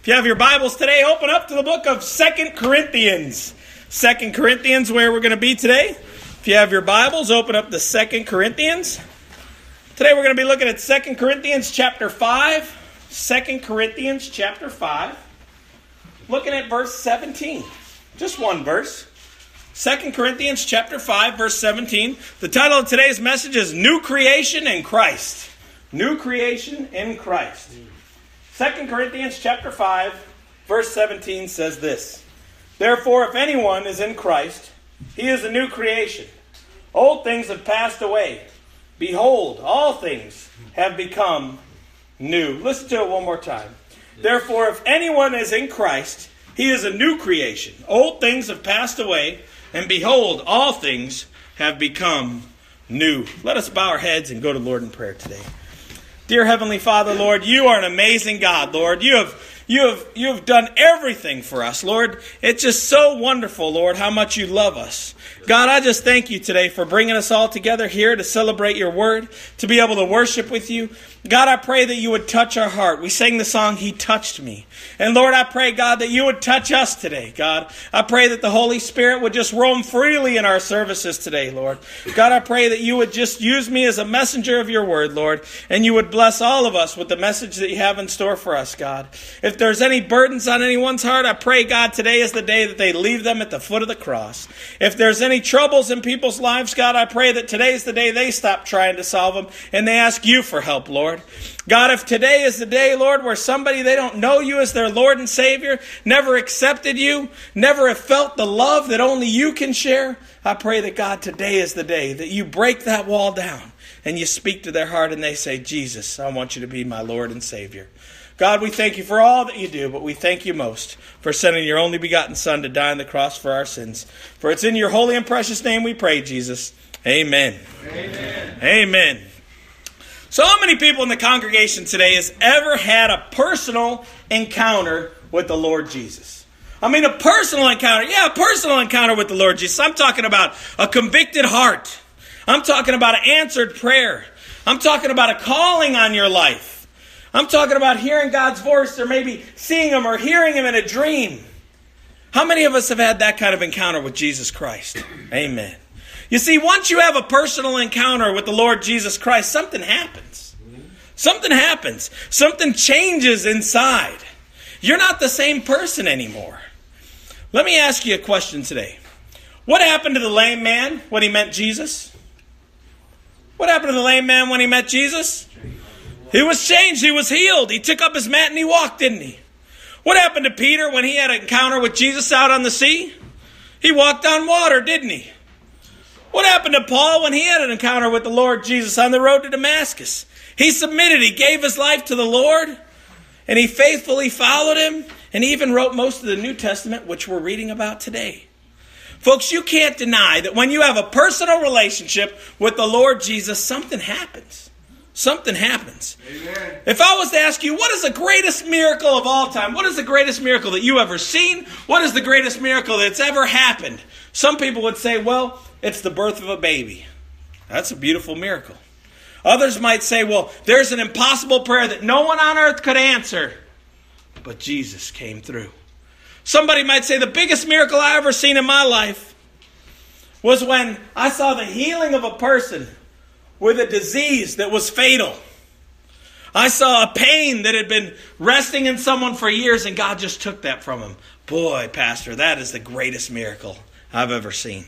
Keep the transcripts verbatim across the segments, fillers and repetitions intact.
If you have your Bibles today, open up to the book of Second Corinthians. Second Corinthians, where we're going to be today. If you have your Bibles, open up to Second Corinthians. Today we're going to be looking at Second Corinthians chapter five. Second Corinthians chapter five. Looking at verse seventeen. Just one verse. Second Corinthians chapter five, verse seventeen. The title of today's message is New Creation in Christ. New Creation in Christ. Second Corinthians chapter five, verse seventeen says this. Therefore, if anyone is in Christ, he is a new creation. Old things have passed away. Behold, all things have become new. Listen to it one more time. Therefore, if anyone is in Christ, he is a new creation. Old things have passed away, and behold, all things have become new. Let us bow our heads and go to the Lord in prayer today. Dear Heavenly Father, Lord, you are an amazing God, Lord. You have You have you have done everything for us, Lord. It's just so wonderful, Lord, how much you love us. God, I just thank you today for bringing us all together here to celebrate your word, to be able to worship with you. God, I pray that you would touch our heart. We sang the song, He Touched Me. And Lord, I pray, God, that you would touch us today, God. I pray that the Holy Spirit would just roam freely in our services today, Lord. God, I pray that you would just use me as a messenger of your word, Lord, and you would bless all of us with the message that you have in store for us, God. If there's any burdens on anyone's heart, I pray, God, today is the day that they leave them at the foot of the cross. If there's any troubles in people's lives, God, I pray that today is the day they stop trying to solve them and they ask you for help, Lord. God, if today is the day, Lord, where somebody, they don't know you as their Lord and Savior, never accepted you, never have felt the love that only you can share, I pray that, God, today is the day that you break that wall down and you speak to their heart and they say, Jesus, I want you to be my Lord and Savior. God, we thank you for all that you do, but we thank you most for sending your only begotten Son to die on the cross for our sins. For it's in your holy and precious name we pray, Jesus. Amen. Amen. Amen. So how many people in the congregation today has ever had a personal encounter with the Lord Jesus? I mean, a personal encounter. Yeah, a personal encounter with the Lord Jesus. I'm talking about a convicted heart. I'm talking about an answered prayer. I'm talking about a calling on your life. I'm talking about hearing God's voice or maybe seeing Him or hearing Him in a dream. How many of us have had that kind of encounter with Jesus Christ? Amen. You see, once you have a personal encounter with the Lord Jesus Christ, something happens. Something happens. Something changes inside. You're not the same person anymore. Let me ask you a question today. What happened to the lame man when he met Jesus? What happened to the lame man when he met Jesus? He was changed. He was healed. He took up his mat and he walked, didn't he? What happened to Peter when he had an encounter with Jesus out on the sea? He walked on water, didn't he? What happened to Paul when he had an encounter with the Lord Jesus on the road to Damascus? He submitted. He gave his life to the Lord, and he faithfully followed him, and he even wrote most of the New Testament, which we're reading about today. Folks, you can't deny that when you have a personal relationship with the Lord Jesus, something happens. Something happens. Amen. If I was to ask you, what is the greatest miracle of all time? What is the greatest miracle that you ever seen? What is the greatest miracle that's ever happened? Some people would say, well, it's the birth of a baby. That's a beautiful miracle. Others might say, well, there's an impossible prayer that no one on earth could answer, but Jesus came through. Somebody might say the biggest miracle I ever seen in my life was when I saw the healing of a person with a disease that was fatal. I saw a pain that had been resting in someone for years and God just took that from him. Boy, Pastor, that is the greatest miracle I've ever seen.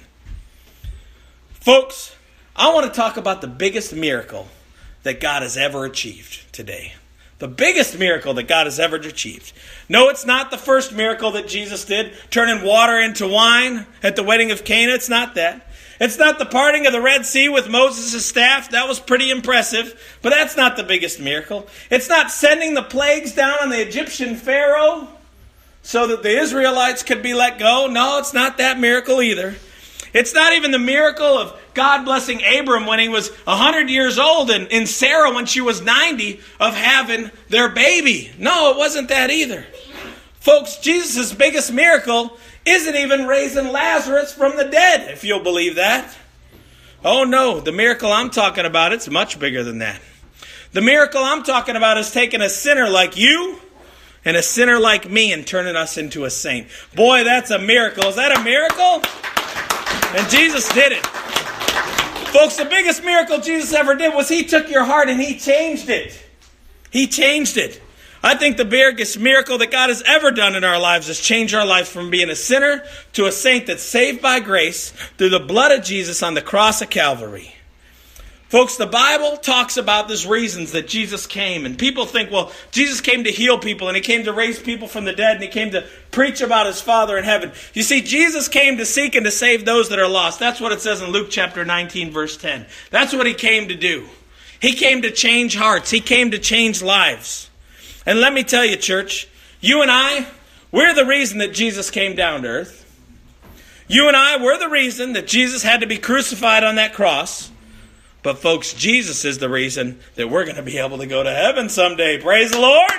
Folks, I want to talk about the biggest miracle that God has ever achieved today. The biggest miracle that God has ever achieved. No, it's not the first miracle that Jesus did, turning water into wine at the wedding of Cana. It's not that. It's not the parting of the Red Sea with Moses' staff. That was pretty impressive, but that's not the biggest miracle. It's not sending the plagues down on the Egyptian Pharaoh so that the Israelites could be let go. No, it's not that miracle either. It's not even the miracle of God blessing Abram when he was one hundred years old and, and Sarah when she was ninety of having their baby. No, it wasn't that either. Folks, Jesus' biggest miracle isn't even raising Lazarus from the dead, if you'll believe that. Oh no, the miracle I'm talking about, it's much bigger than that. The miracle I'm talking about is taking a sinner like you and a sinner like me and turning us into a saint. Boy, that's a miracle. Is that a miracle? And Jesus did it. Folks, the biggest miracle Jesus ever did was he took your heart and he changed it. He changed it. I think the biggest miracle that God has ever done in our lives is change our lives from being a sinner to a saint that's saved by grace through the blood of Jesus on the cross of Calvary. Folks, the Bible talks about these reasons that Jesus came. And people think, well, Jesus came to heal people and he came to raise people from the dead and he came to preach about his Father in heaven. You see, Jesus came to seek and to save those that are lost. That's what it says in Luke chapter nineteen, verse ten. That's what he came to do. He came to change hearts. He came to change lives. And let me tell you, church, you and I, we're the reason that Jesus came down to earth. You and I, we're the reason that Jesus had to be crucified on that cross. But folks, Jesus is the reason that we're going to be able to go to heaven someday. Praise the Lord.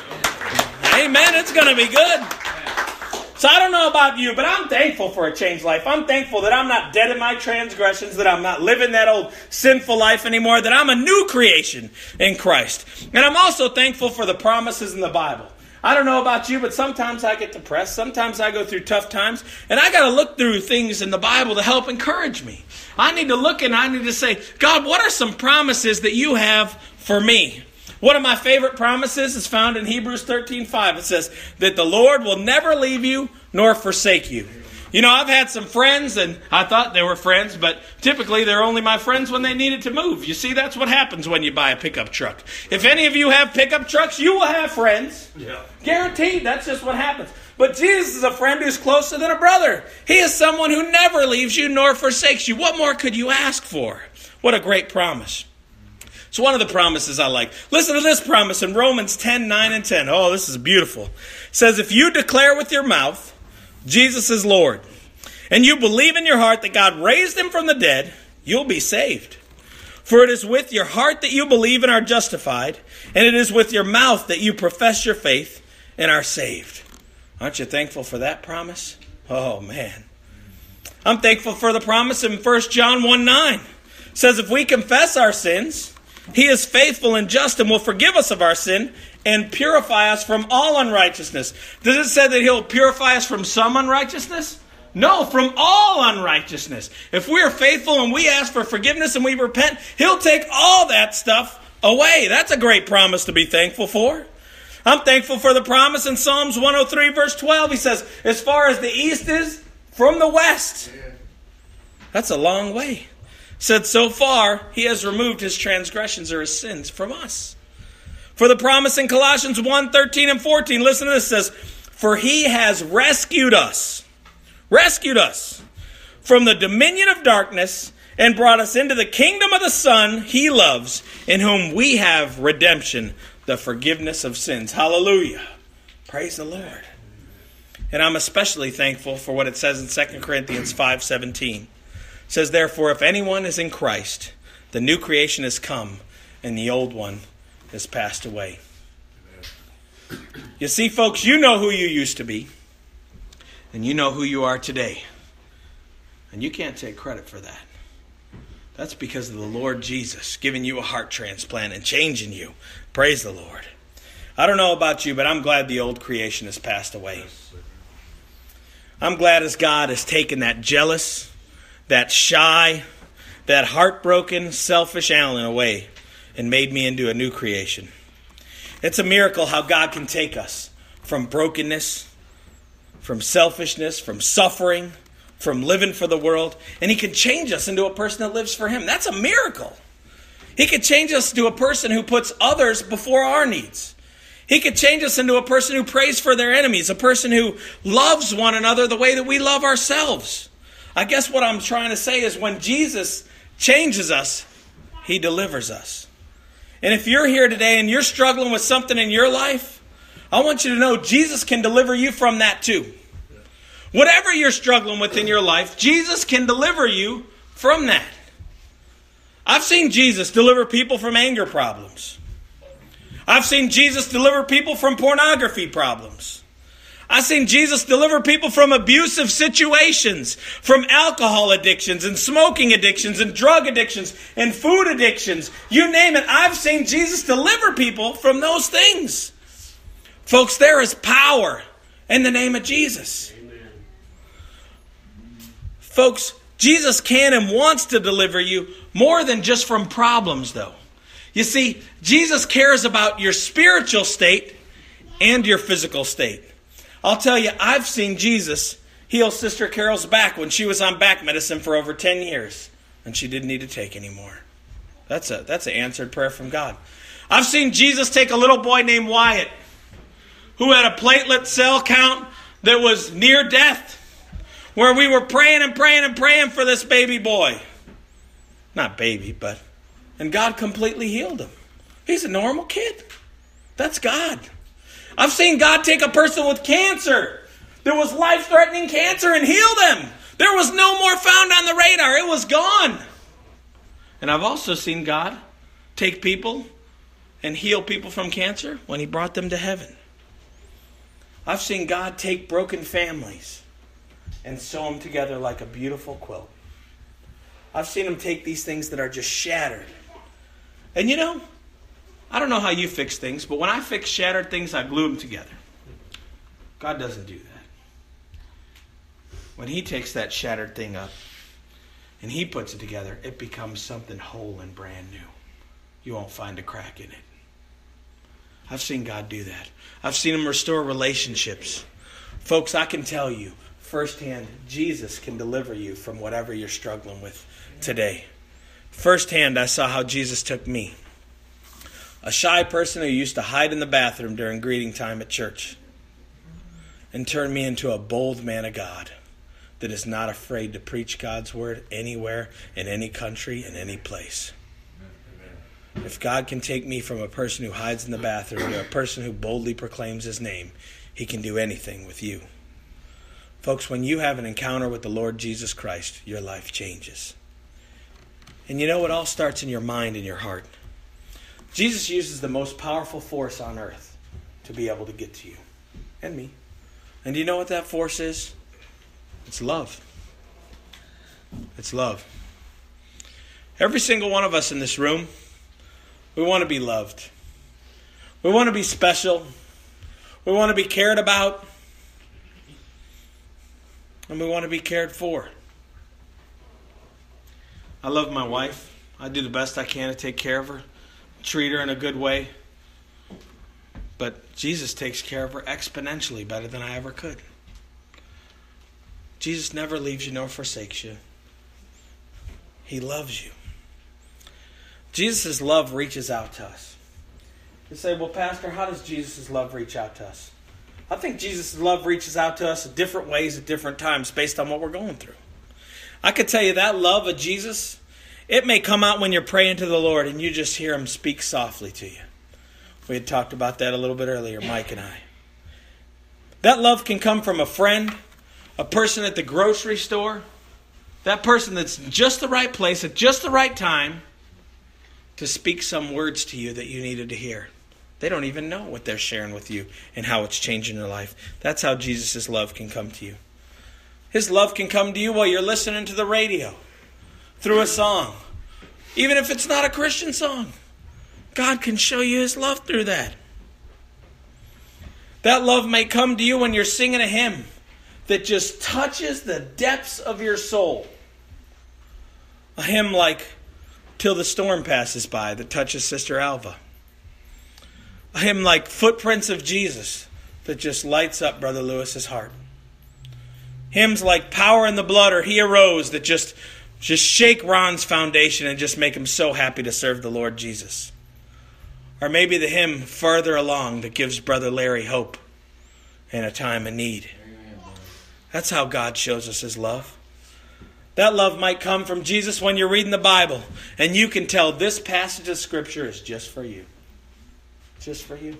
Amen. It's going to be good. So I don't know about you, but I'm thankful for a changed life. I'm thankful that I'm not dead in my transgressions, that I'm not living that old sinful life anymore, that I'm a new creation in Christ. And I'm also thankful for the promises in the Bible. I don't know about you, but sometimes I get depressed. Sometimes I go through tough times. And I got to look through things in the Bible to help encourage me. I need to look and I need to say, God, what are some promises that you have for me? One of my favorite promises is found in Hebrews thirteen five. It says that the Lord will never leave you nor forsake you. You know, I've had some friends, and I thought they were friends, but typically they're only my friends when they needed to move. You see, that's what happens when you buy a pickup truck. If any of you have pickup trucks, you will have friends. Yeah. Guaranteed, that's just what happens. But Jesus is a friend who's closer than a brother. He is someone who never leaves you nor forsakes you. What more could you ask for? What a great promise. So one of the promises I like. Listen to this promise in Romans ten, nine and ten. Oh, this is beautiful. It says, if you declare with your mouth Jesus is Lord, and you believe in your heart that God raised him from the dead, you'll be saved. For it is with your heart that you believe and are justified, and it is with your mouth that you profess your faith and are saved. Aren't you thankful for that promise? Oh, man. I'm thankful for the promise in First John one nine. It says, if we confess our sins, he is faithful and just and will forgive us of our sin and purify us from all unrighteousness. Does it say that he'll purify us from some unrighteousness? No, from all unrighteousness. If we are faithful and we ask for forgiveness and we repent, he'll take all that stuff away. That's a great promise to be thankful for. I'm thankful for the promise in Psalms one oh three, verse twelve. He says, as far as the east is from the west. That's a long way. Said so far, he has removed his transgressions or his sins from us. For the promise in Colossians one, thirteen and fourteen, listen to this, it says, for he has rescued us, rescued us from the dominion of darkness and brought us into the kingdom of the Son he loves, in whom we have redemption, the forgiveness of sins. Hallelujah. Praise the Lord. And I'm especially thankful for what it says in Second Corinthians five seventeen. It says, therefore, if anyone is in Christ, the new creation has come, and the old one has passed away. You see, folks, you know who you used to be, and you know who you are today. And you can't take credit for that. That's because of the Lord Jesus giving you a heart transplant and changing you. Praise the Lord. I don't know about you, but I'm glad the old creation has passed away. I'm glad as God has taken that jealous, that shy, that heartbroken, selfish Alan away and made me into a new creation. It's a miracle how God can take us from brokenness, from selfishness, from suffering, from living for the world, and he can change us into a person that lives for him. That's a miracle. He could change us to a person who puts others before our needs. He could change us into a person who prays for their enemies, a person who loves one another the way that we love ourselves. I guess what I'm trying to say is when Jesus changes us, he delivers us. And if you're here today and you're struggling with something in your life, I want you to know Jesus can deliver you from that too. Whatever you're struggling with in your life, Jesus can deliver you from that. I've seen Jesus deliver people from anger problems. I've seen Jesus deliver people from pornography problems. I've seen Jesus deliver people from abusive situations, from alcohol addictions and smoking addictions and drug addictions and food addictions. You name it. I've seen Jesus deliver people from those things. Folks, there is power in the name of Jesus. Amen. Folks, Jesus can and wants to deliver you more than just from problems, though. You see, Jesus cares about your spiritual state and your physical state. I'll tell you, I've seen Jesus heal Sister Carol's back when she was on back medicine for over ten years, and she didn't need to take anymore. That's a that's an answered prayer from God. I've seen Jesus take a little boy named Wyatt, who had a platelet cell count that was near death, where we were praying and praying and praying for this baby boy. Not baby, but... And God completely healed him. He's a normal kid. That's God. I've seen God take a person with cancer. There was life-threatening cancer and heal them. There was no more found on the radar. It was gone. And I've also seen God take people and heal people from cancer when he brought them to heaven. I've seen God take broken families and sew them together like a beautiful quilt. I've seen him take these things that are just shattered. And you know, I don't know how you fix things, but when I fix shattered things, I glue them together. God doesn't do that. When he takes that shattered thing up and he puts it together, it becomes something whole and brand new. You won't find a crack in it. I've seen God do that. I've seen him restore relationships. Folks, I can tell you firsthand, Jesus can deliver you from whatever you're struggling with today. Firsthand, I saw how Jesus took me, a shy person who used to hide in the bathroom during greeting time at church, and turned me into a bold man of God that is not afraid to preach God's word anywhere, in any country, in any place. If God can take me from a person who hides in the bathroom to a person who boldly proclaims his name, he can do anything with you. Folks, when you have an encounter with the Lord Jesus Christ, your life changes. And you know, it all starts in your mind and your heart. Jesus uses the most powerful force on earth to be able to get to you and me. And do you know what that force is? It's love. It's love. Every single one of us in this room, we want to be loved. We want to be special. We want to be cared about. And we want to be cared for. I love my wife. I do the best I can to take care of her, treat her in a good way. But Jesus takes care of her exponentially better than I ever could. Jesus never leaves you nor forsakes you. He loves you. Jesus' love reaches out to us. You say, well, Pastor, how does Jesus' love reach out to us? I think Jesus' love reaches out to us in different ways at different times based on what we're going through. I could tell you that love of Jesus, it may come out when you're praying to the Lord and you just hear him speak softly to you. We had talked about that a little bit earlier, Mike and I. That love can come from a friend, a person at the grocery store, that person that's just the right place at just the right time to speak some words to you that you needed to hear. They don't even know what they're sharing with you and how it's changing their life. That's how Jesus' love can come to you. His love can come to you while you're listening to the radio, through a song. Even if it's not a Christian song, God can show you his love through that. That love may come to you when you're singing a hymn that just touches the depths of your soul. A hymn like Till the Storm Passes By that touches Sister Alva. A hymn like Footprints of Jesus that just lights up Brother Lewis's heart. Hymns like Power in the Blood or He Arose that just, just shake Ron's foundation and just make him so happy to serve the Lord Jesus. Or maybe the hymn Farther Along that gives Brother Larry hope in a time of need. That's how God shows us his love. That love might come from Jesus when you're reading the Bible and you can tell this passage of Scripture is just for you. Just for you.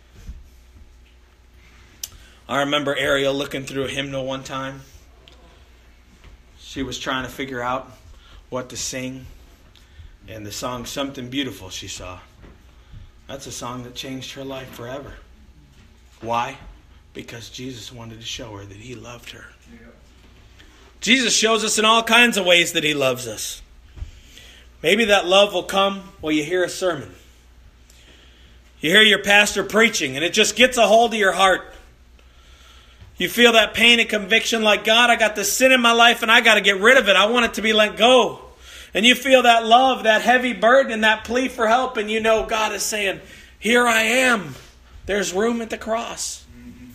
I remember Ariel looking through a hymnal one time. She was trying to figure out what to sing. And the song Something Beautiful she saw. That's a song that changed her life forever. Why? Because Jesus wanted to show her that he loved her. Yeah. Jesus shows us in all kinds of ways that he loves us. Maybe that love will come while you hear a sermon. You hear your pastor preaching and it just gets a hold of your heart. You feel that pain and conviction like, God, I got this sin in my life and I got to get rid of it. I want it to be let go. And you feel that love, that heavy burden, and that plea for help. And you know God is saying, here I am. There's room at the cross.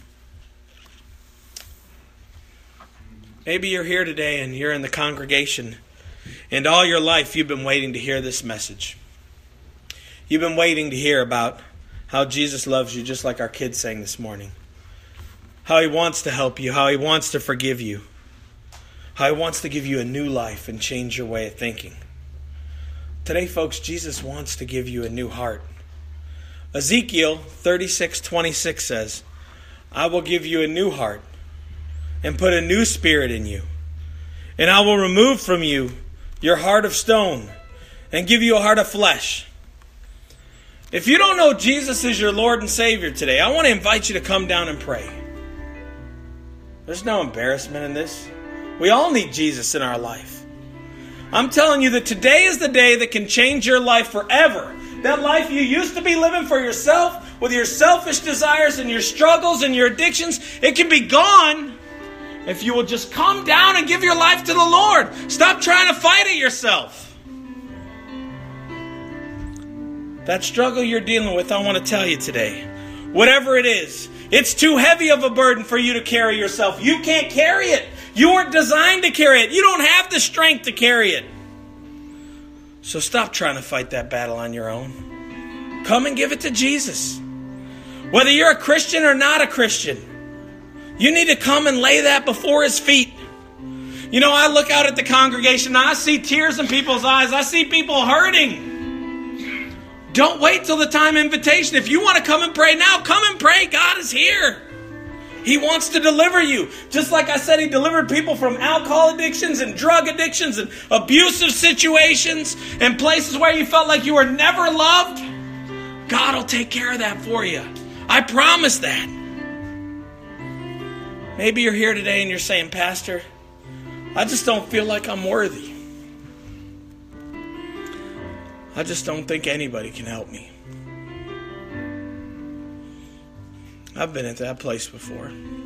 Maybe you're here today and you're in the congregation. And all your life you've been waiting to hear this message. You've been waiting to hear about how Jesus loves you, just like our kids sang this morning. How He wants to help you, how He wants to forgive you. How He wants to give you a new life and change your way of thinking. Today, folks, Jesus wants to give you a new heart. Ezekiel thirty-six twenty-six says, I will give you a new heart and put a new spirit in you. And I will remove from you your heart of stone and give you a heart of flesh. If you don't know Jesus as your Lord and Savior today, I want to invite you to come down and pray. There's no embarrassment in this. We all need Jesus in our life. I'm telling you that today is the day that can change your life forever. That life you used to be living for yourself, with your selfish desires and your struggles and your addictions, it can be gone if you will just come down and give your life to the Lord. Stop trying to fight it yourself. That struggle you're dealing with, I want to tell you today, whatever it is, it's too heavy of a burden for you to carry yourself. You can't carry it. You weren't designed to carry it. You don't have the strength to carry it. So stop trying to fight that battle on your own. Come and give it to Jesus. Whether you're a Christian or not a Christian, you need to come and lay that before His feet. You know, I look out at the congregation and I see tears in people's eyes. I see people hurting. Don't wait till the time of invitation. If you want to come and pray now, come and pray. God is here. He wants to deliver you. Just like I said, He delivered people from alcohol addictions and drug addictions and abusive situations and places where you felt like you were never loved. God will take care of that for you. I promise that. Maybe you're here today and you're saying, Pastor, I just don't feel like I'm worthy. I just don't think anybody can help me. I've been at that place before.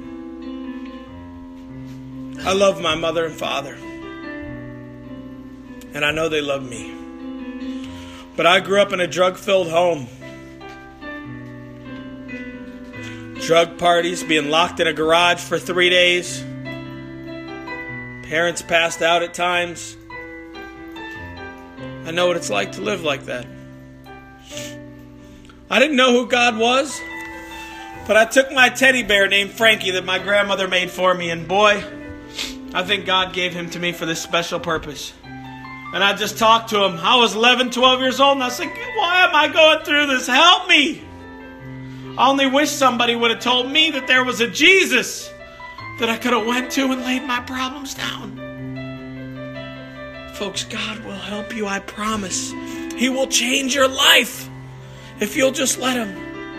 I love my mother and father. And I know they love me. But I grew up in a drug-filled home. Drug parties, being locked in a garage for three days. Parents passed out at times. I know what it's like to live like that. I didn't know who God was, but I took my teddy bear named Frankie that my grandmother made for me, and boy, I think God gave him to me for this special purpose. And I just talked to him. I was eleven, twelve years old, and I said, why am I going through this? Help me. I only wish somebody would have told me that there was a Jesus that I could have went to and laid my problems down. Folks, God will help you, I promise. He will change your life if you'll just let Him.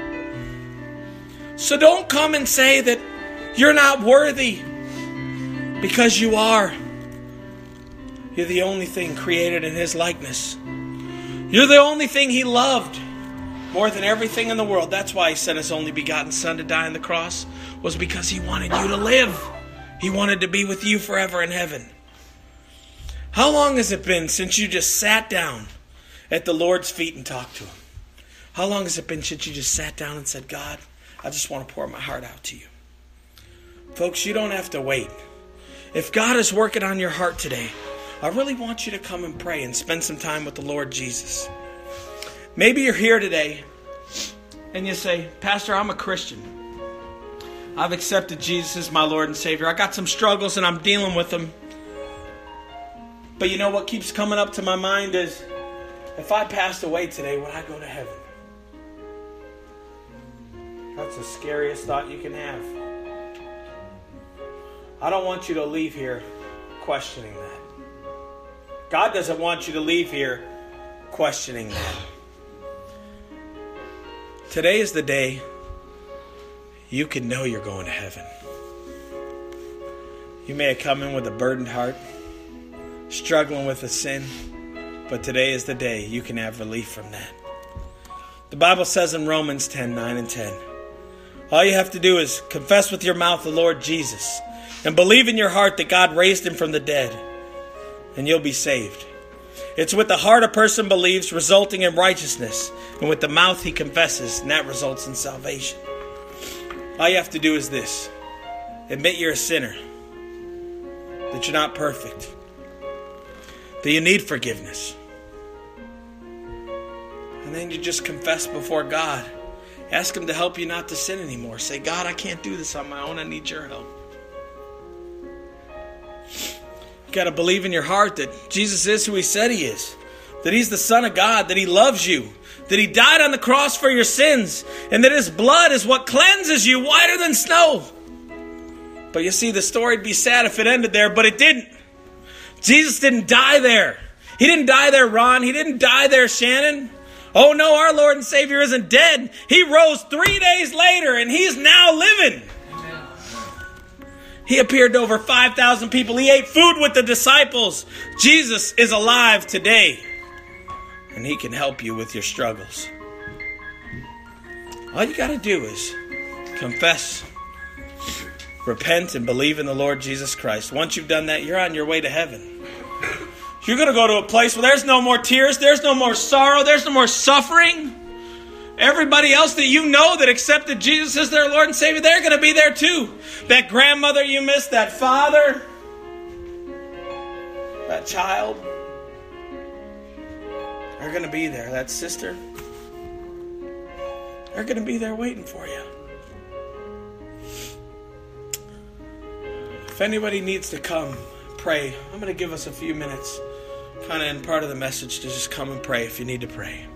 So don't come and say that you're not worthy, because you are. You're the only thing created in His likeness. You're the only thing He loved more than everything in the world. That's why He sent His only begotten Son to die on the cross, was because He wanted you to live. He wanted to be with you forever in heaven. How long has it been since you just sat down at the Lord's feet and talked to Him? How long has it been since you just sat down and said, God, I just want to pour my heart out to you? Folks, you don't have to wait. If God is working on your heart today, I really want you to come and pray and spend some time with the Lord Jesus. Maybe you're here today and you say, Pastor, I'm a Christian. I've accepted Jesus as my Lord and Savior. I got some struggles and I'm dealing with them. But you know what keeps coming up to my mind is, if I passed away today, would I go to heaven? That's the scariest thought you can have. I don't want you to leave here questioning that. God doesn't want you to leave here questioning that. Today is the day you can know you're going to heaven. You may have come in with a burdened heart, struggling with a sin, but today is the day you can have relief from that. The Bible says in Romans ten, nine and ten, all you have to do is confess with your mouth the Lord Jesus and believe in your heart that God raised him from the dead, and you'll be saved. It's with the heart a person believes, resulting in righteousness, and with the mouth he confesses, and that results in salvation. All you have to do is this: admit you're a sinner, that you're not perfect, that you need forgiveness. And then you just confess before God. Ask him to help you not to sin anymore. Say, God, I can't do this on my own. I need your help. You got to believe in your heart that Jesus is who he said he is, that he's the Son of God, that he loves you, that he died on the cross for your sins, and that his blood is what cleanses you whiter than snow. But you see, the story would be sad if it ended there, but it didn't. Jesus didn't die there. He didn't die there, Ron. He didn't die there, Shannon. Oh no, our Lord and Savior isn't dead. He rose three days later, and he's now living. Amen. He appeared to over five thousand people. He ate food with the disciples. Jesus is alive today, and he can help you with your struggles. All you got to do is confess, repent, and believe in the Lord Jesus Christ. Once you've done that, you're on your way to heaven. You're going to go to a place where there's no more tears, there's no more sorrow, there's no more suffering. Everybody else that you know that accepted Jesus as their Lord and Savior, they're going to be there too. That grandmother you missed, that father, that child, they're going to be there. That sister, they're going to be there waiting for you. If anybody needs to come pray, I'm going to give us a few minutes, kind of in part of the message, to just come and pray if you need to pray.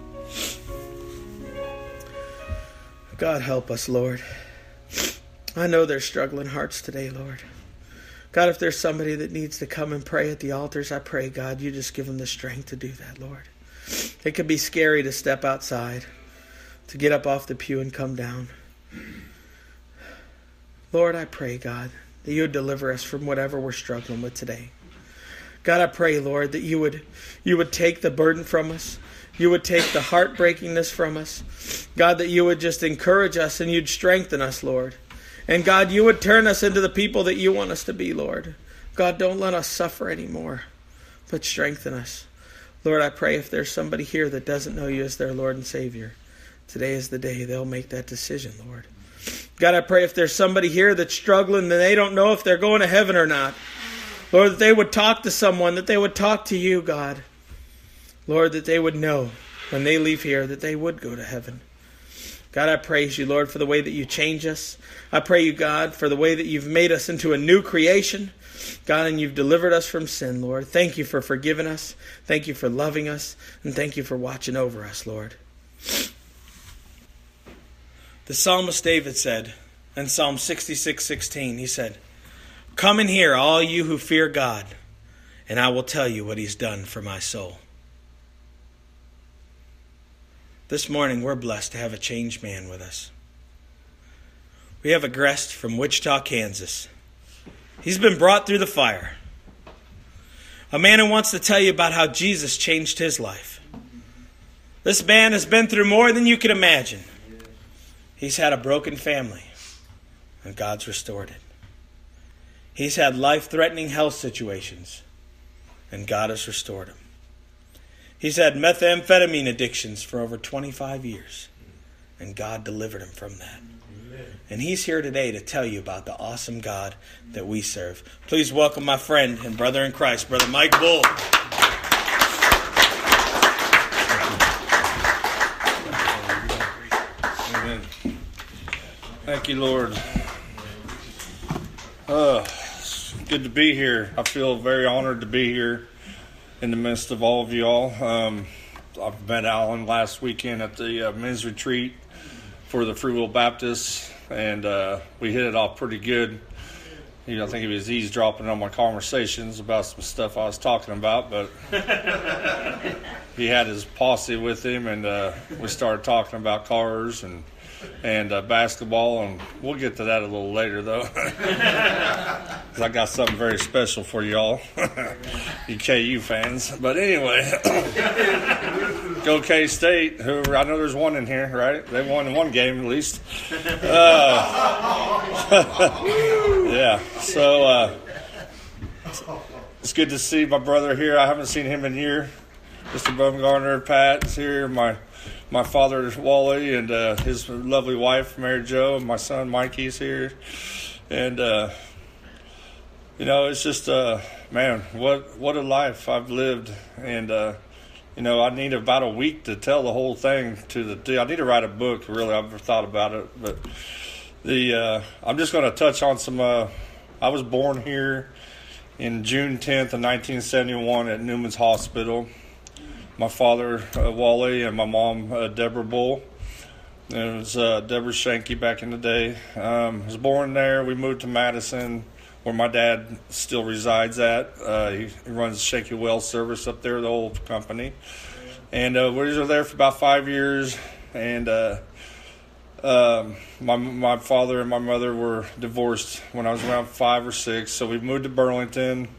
God, help us, Lord. I know there's struggling hearts today, Lord. God, if there's somebody that needs to come and pray at the altars, I pray, God, you just give them the strength to do that, Lord. It can be scary to step outside, to get up off the pew and come down. Lord, I pray, God, that you would deliver us from whatever we're struggling with today. God, I pray, Lord, that you would you would take the burden from us. You would take the heartbreakingness from us. God, that you would just encourage us and you'd strengthen us, Lord. And God, you would turn us into the people that you want us to be, Lord. God, don't let us suffer anymore, but strengthen us. Lord, I pray if there's somebody here that doesn't know you as their Lord and Savior, today is the day they'll make that decision, Lord. God, I pray if there's somebody here that's struggling and they don't know if they're going to heaven or not, Lord, that they would talk to someone, that they would talk to you, God. Lord, that they would know when they leave here that they would go to heaven. God, I praise you, Lord, for the way that you change us. I pray you, God, for the way that you've made us into a new creation. God, and you've delivered us from sin, Lord. Thank you for forgiving us. Thank you for loving us. And thank you for watching over us, Lord. The psalmist David said in Psalm sixty-six sixteen, he said, "Come and hear, all you who fear God, and I will tell you what he's done for my soul." This morning, we're blessed to have a changed man with us. We have a guest from Wichita, Kansas. He's been brought through the fire. A man who wants to tell you about how Jesus changed his life. This man has been through more than you can imagine. He's had a broken family, and God's restored it. He's had life-threatening health situations, and God has restored him. He's had methamphetamine addictions for over twenty-five years, and God delivered him from that. Amen. And he's here today to tell you about the awesome God that we serve. Please welcome my friend and brother in Christ, Brother Mike Bull. Amen. Thank you, Lord. Uh, it's good to be here. I feel very honored to be here in the midst of all of you all. Um, I've met Alan last weekend at the uh, men's retreat for the Free Will Baptists, and uh, we hit it off pretty good. You know, I think he was eavesdropping on my conversations about some stuff I was talking about, but he had his posse with him, and uh, we started talking about cars and and uh, basketball, and we'll get to that a little later, though. Because I got something very special for y'all, you K U fans. But anyway, go K-State, who I know there's one in here, right? They won one game at least. Uh, yeah, so uh, it's good to see my brother here. I haven't seen him in a year. Mister Bumgarner, Pat's here, my my father, Wally, and uh, his lovely wife, Mary Jo, and my son, Mikey's here. And, uh, you know, it's just, uh, man, what what a life I've lived. And, uh, you know, I need about a week to tell the whole thing to the – I need to write a book, really. I've never thought about it. But the uh, I'm just going to touch on some uh, – I was born here in June tenth of nineteen seventy-one at Newman's Hospital. My father, uh, Wally, and my mom, uh, Deborah Bull. It was uh, Deborah Shanky back in the day. Um, I was born there. We moved to Madison, where my dad still resides at. Uh, he, he runs Shanky Well Service up there, the old company. And uh, we were there for about five years. And uh, um, my my father and my mother were divorced when I was around five or six. So we moved to Burlington.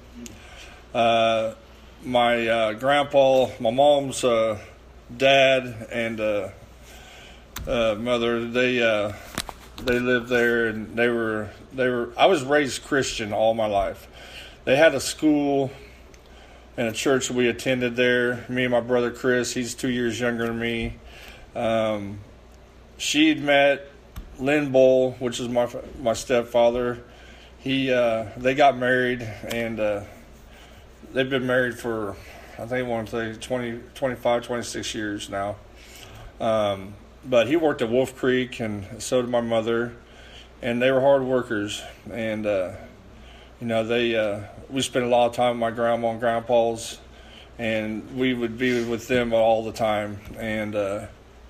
Uh, my uh, grandpa, my mom's uh, dad, and uh, uh, mother, they uh, they lived there, and they were they were. I was raised Christian all my life. They had a school and a church that we attended there. Me and my brother Chris, he's two years younger than me. Um, she'd met Lynn Bull, which is my my stepfather. He uh, they got married, and uh, they've been married for, I think I want to say twenty, twenty-five, twenty-six years now. Um, but he worked at Wolf Creek, and so did my mother, and they were hard workers. And uh, you know, they uh, we spent a lot of time with my grandma and grandpa's, and we would be with them all the time. And uh,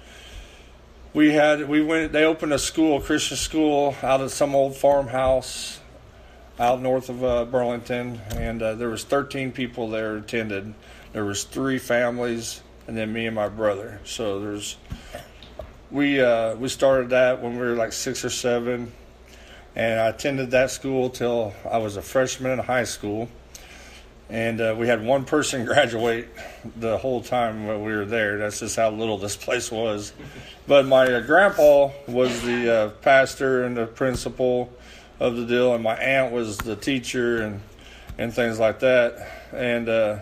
we had we went. They opened a school, a Christian school, out of some old farmhouse out north of uh, Burlington, and uh, there was thirteen people there attended. There was three families, and then me and my brother. So there's we uh, we started that when we were like six or seven, and I attended that school till I was a freshman in high school. And uh, we had one person graduate the whole time that we were there. That's just how little this place was. But my uh, grandpa was the uh, pastor and the principal of the deal, and my aunt was the teacher and and things like that. And uh,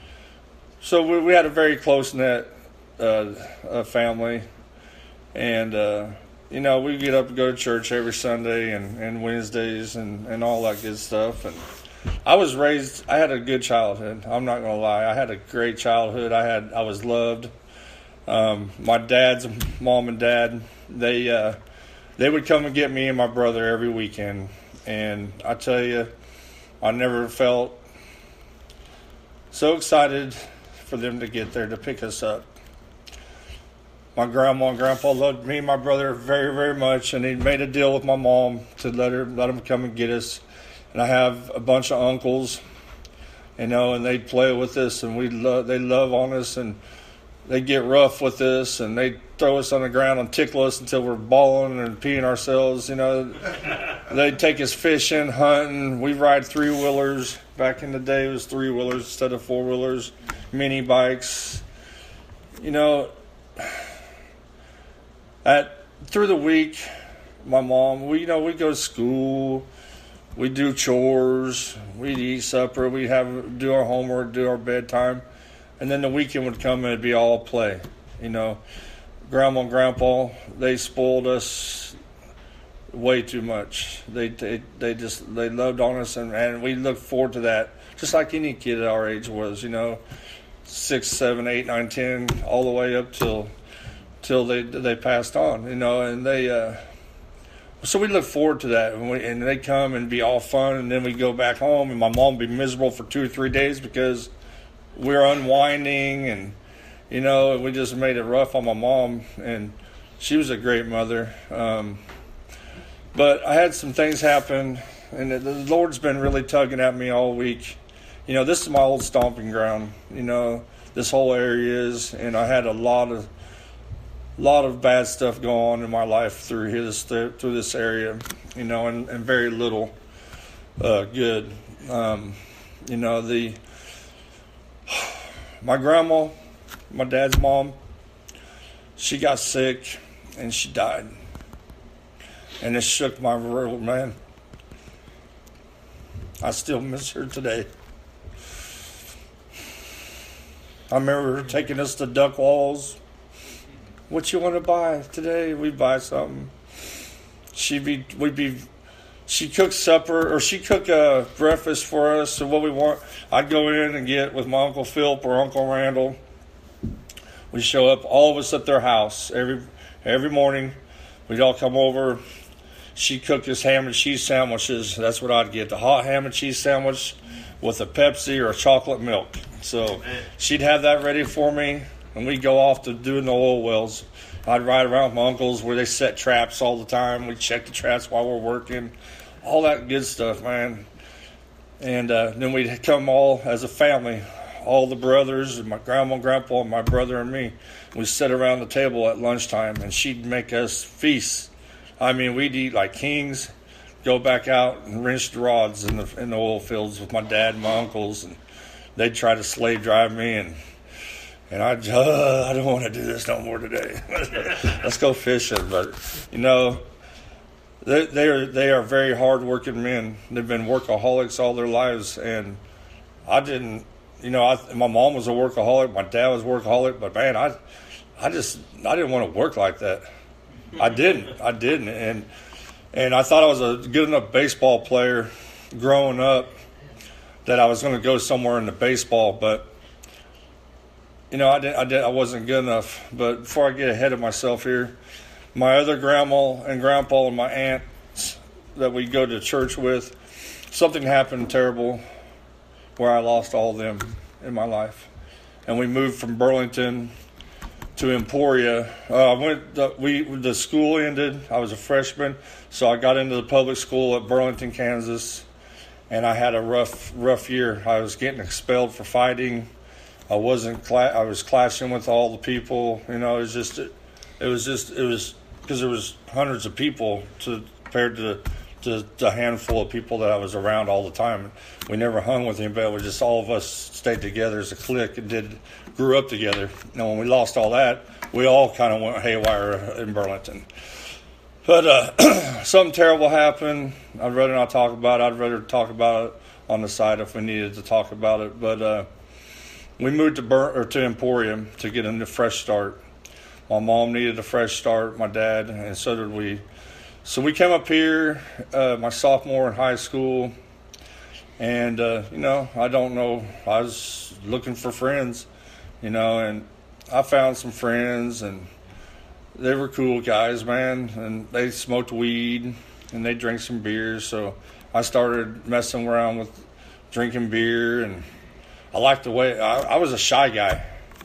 so we, we had a very close-knit uh, uh, family. And, uh, you know, we get up and go to church every Sunday and, and Wednesdays and, and all that good stuff. And I was raised, I had a good childhood. I'm not going to lie. I had a great childhood. I had, I was loved. Um, my dad's mom and dad, they, uh, They would come and get me and my brother every weekend. And I tell you, I never felt so excited for them to get there to pick us up. My grandma and grandpa loved me and my brother very, very much. And he made a deal with my mom to let her let them come and get us. And I have a bunch of uncles, you know, and they'd play with us, and we love they love on us, and they get rough with us, and they throw us on the ground and tickle us until we're bawling and peeing ourselves. You know, they'd take us fishing, hunting. We ride three wheelers. Back in the day, it was three wheelers instead of four wheelers. Mini bikes. You know, at through the week, my mom, we you know we go to school, we do chores, we'd eat supper, we have do our homework, do our bedtime. And then the weekend would come and it'd be all play. You know, Grandma and Grandpa, they spoiled us way too much. They they, they just, they loved on us, and, and we looked forward to that. Just like any kid at our age was, you know, six, seven, eight, nine, ten, all the way up till till they they passed on, you know, and they, uh, so we look forward to that. And, we, and they'd come and be all fun, and then we'd go back home, and my mom would be miserable for two or three days because we're unwinding, and you know, we just made it rough on my mom, and she was a great mother. Um, but I had some things happen, and the Lord's been really tugging at me all week. You know, this is my old stomping ground. You know, this whole area is, and I had a lot of, lot of bad stuff go on in my life through this through this area. You know, and, and very little uh, good. Um, you know, the. My grandma, my dad's mom, she got sick and she died. And it shook my world, man. I still miss her today. I remember her taking us to Duck Walls. What you want to buy today? We buy something. She'd be, we'd be, she'd cook supper, or she'd cook uh, breakfast for us. So what we want, I'd go in and get with my Uncle Philip or Uncle Randall. We'd show up, all of us at their house every every morning. We'd all come over. She'd cook us ham and cheese sandwiches. That's what I'd get, the hot ham and cheese sandwich with a Pepsi or a chocolate milk. So she'd have that ready for me, and we'd go off to doing the oil wells. I'd ride around with my uncles where they set traps all the time. We'd check the traps while we're working. All that good stuff, man. And uh, then we'd come all as a family, all the brothers, and my grandma and grandpa, and my brother and me. We'd sit around the table at lunchtime, and she'd make us feasts. I mean, we'd eat like kings, go back out and rinse the rods in the in the oil fields with my dad and my uncles, and they'd try to slave drive me, and and I uh, I don't want to do this no more today. Let's go fishing. But you know, they they are they are very hardworking men. They've been workaholics all their lives, and I didn't. You know, I, my mom was a workaholic, my dad was a workaholic, but man, I I just I didn't want to work like that. I didn't. I didn't, and and I thought I was a good enough baseball player growing up that I was going to go somewhere in the baseball, but you know, I didn't. I did. I wasn't good enough. But before I get ahead of myself here, my other grandma and grandpa and my aunts that we go to church with, something happened terrible where I lost all of them in my life, and we moved from Burlington to Emporia. Uh, I went. The, we the school ended. I was a freshman, so I got into the public school at Burlington, Kansas, and I had a rough, rough year. I was getting expelled for fighting. I wasn't. Cla- I was clashing with all the people. You know, it was just. It, it was just. It was because there was hundreds of people to compared to the, the handful of people that I was around all the time. We never hung with anybody. It was just all of us stayed together as a clique and did grew up together. And when we lost all that, we all kind of went haywire in Burlington. But uh, something terrible happened. I'd rather not talk about it. I'd rather talk about it on the side if we needed to talk about it. But uh, we moved to Bur- or to Emporium to get a fresh start. My mom needed a fresh start, my dad, and so did we. So we came up here, uh, my sophomore in high school, and, uh, you know, I don't know, I was looking for friends, you know, and I found some friends, and they were cool guys, man, and they smoked weed, and they drank some beers, so I started messing around with drinking beer, and I liked the way, I, I was a shy guy.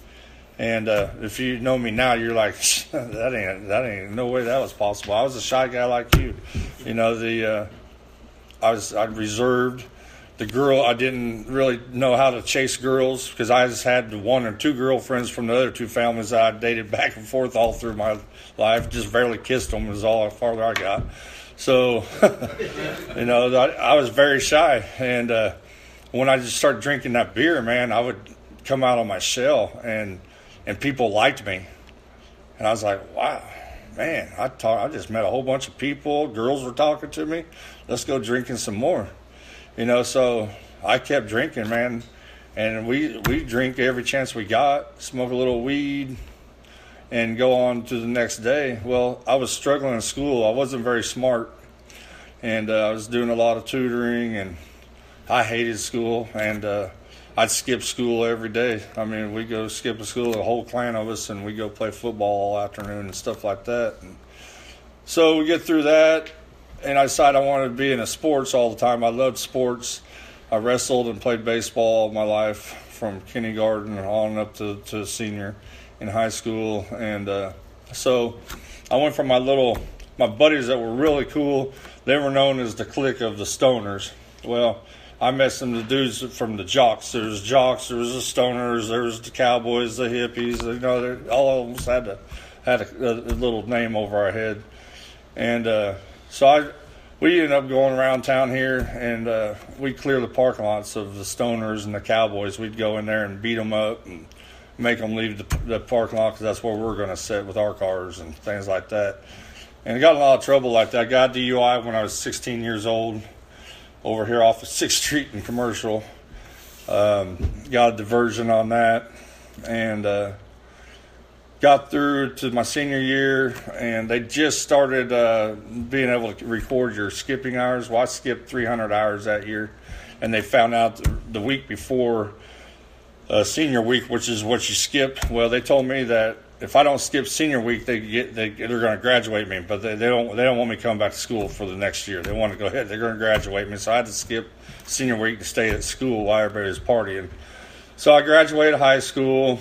And uh, if you know me now, you're like, that ain't that ain't no way that was possible. I was a shy guy like you, you know. The uh, I was I reserved. The girl, I didn't really know how to chase girls because I just had one or two girlfriends from the other two families that I dated back and forth all through my life. Just barely kissed them is all farther I got. So, you know, I, I was very shy. And uh, when I just started drinking that beer, man, I would come out on my shell and. And people liked me. And I was like, wow, man, I talk, I just met a whole bunch of people. Girls were talking to me. Let's go drinking some more. You know, so I kept drinking, man. And we, we drink every chance we got, smoke a little weed, and go on to the next day. Well, I was struggling in school. I wasn't very smart. And uh, I was doing a lot of tutoring, and I hated school. And uh I'd skip school every day. I mean, we go skip a school, a whole clan of us, and we go play football all afternoon and stuff like that. And so we get through that, and I decided I wanted to be in a sports all the time. I loved sports. I wrestled and played baseball all my life from kindergarten on up to, to senior in high school. And uh, so I went from my little, my buddies that were really cool, they were known as the clique of the stoners. Well, I met some of the dudes from the jocks. There was jocks, there was the stoners, there was the cowboys, the hippies. You know, all of us had a had a, a little name over our head. And uh, so I, we ended up going around town here, and uh, we'd clear the parking lots of the stoners and the cowboys. We'd go in there and beat them up and make them leave the, the parking lot because that's where we're going to sit with our cars and things like that. And I got in a lot of trouble like that. I got D U I when I was sixteen years old over here off of sixth Street in Commercial. Um, got a diversion on that and uh, got through to my senior year, and they just started uh, being able to record your skipping hours. Well, I skipped three hundred hours that year, and they found out the, the week before uh, senior week, which is what you skip. Well, they told me that if I don't skip senior week, they get they they're going to graduate me, but they, they don't they don't want me coming back to school for the next year. They want to go ahead. They're going to graduate me, so I had to skip senior week to stay at school while everybody was partying. So I graduated high school.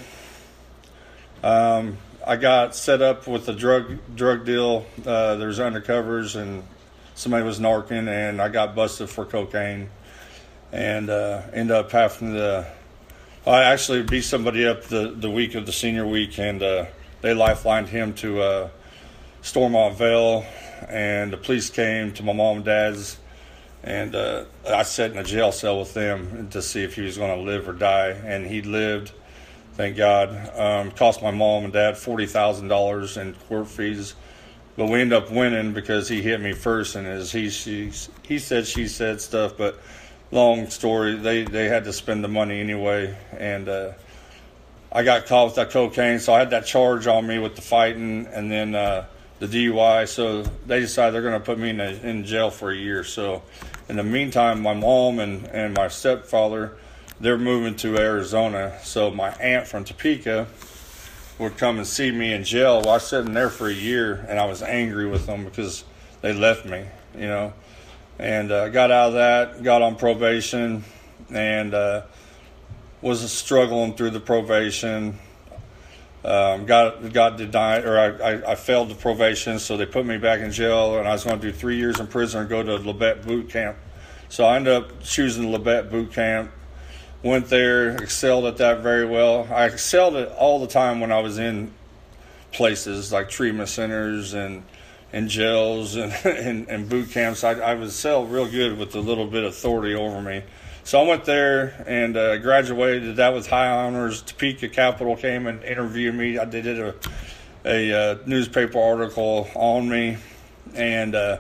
Um, I got set up with a drug drug deal. Uh, there was undercovers, and somebody was narking, and I got busted for cocaine, and uh, ended up having to. I actually beat somebody up the, the week of the senior week, and uh, they lifelined him to uh, Stormont Vale, and the police came to my mom and dad's, and uh, I sat in a jail cell with them to see if he was going to live or die, and he lived, thank God. Um, cost my mom and dad forty thousand dollars in court fees, but we ended up winning because he hit me first, and as he, she, he said, she said stuff, but long story, they, they had to spend the money anyway, and uh, I got caught with that cocaine, so I had that charge on me with the fighting and then uh, the D U I, so they decided they're going to put me in, a, in jail for a year. So in the meantime, my mom and, and my stepfather, they're moving to Arizona, so my aunt from Topeka would come and see me in jail. Well, I was sitting there for a year, and I was angry with them because they left me, you know. And uh, got out of that, got on probation, and uh, was struggling through the probation. Um, got got denied, or I, I, I failed the probation, so they put me back in jail, and I was going to do three years in prison and go to Labette boot camp. So I ended up choosing Labette boot camp. Went there, excelled at that very well. I excelled at all the time when I was in places like treatment centers and in jails and, and, and boot camps. I, I was excelled real good with a little bit of authority over me. So I went there and uh, graduated that with high honors. Topeka Capital came and interviewed me. I did a, a uh, newspaper article on me, and uh,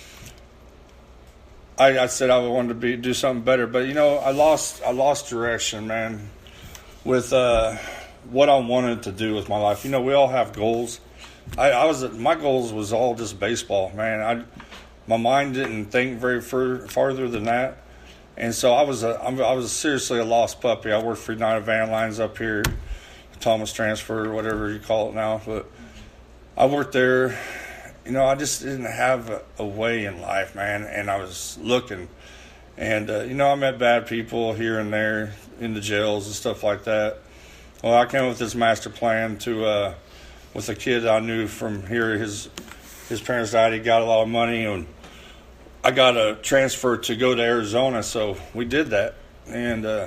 I, I said I wanted to be do something better. But you know, I lost I lost direction, man, with uh, what I wanted to do with my life. You know, we all have goals. I, I was my goals was all just baseball, man. I my mind didn't think very far, farther than that, and so I was a I was seriously a lost puppy. I worked for United Van Lines up here, Thomas Transfer, or whatever you call it now. But I worked there. You know, I just didn't have a, a way in life, man. And I was looking, and uh, you know, I met bad people here and there in the jails and stuff like that. Well, I came up with this master plan to. Uh, with a kid I knew from here. His his parents died. He got a lot of money, and I got a transfer to go to Arizona, so we did that. And, uh,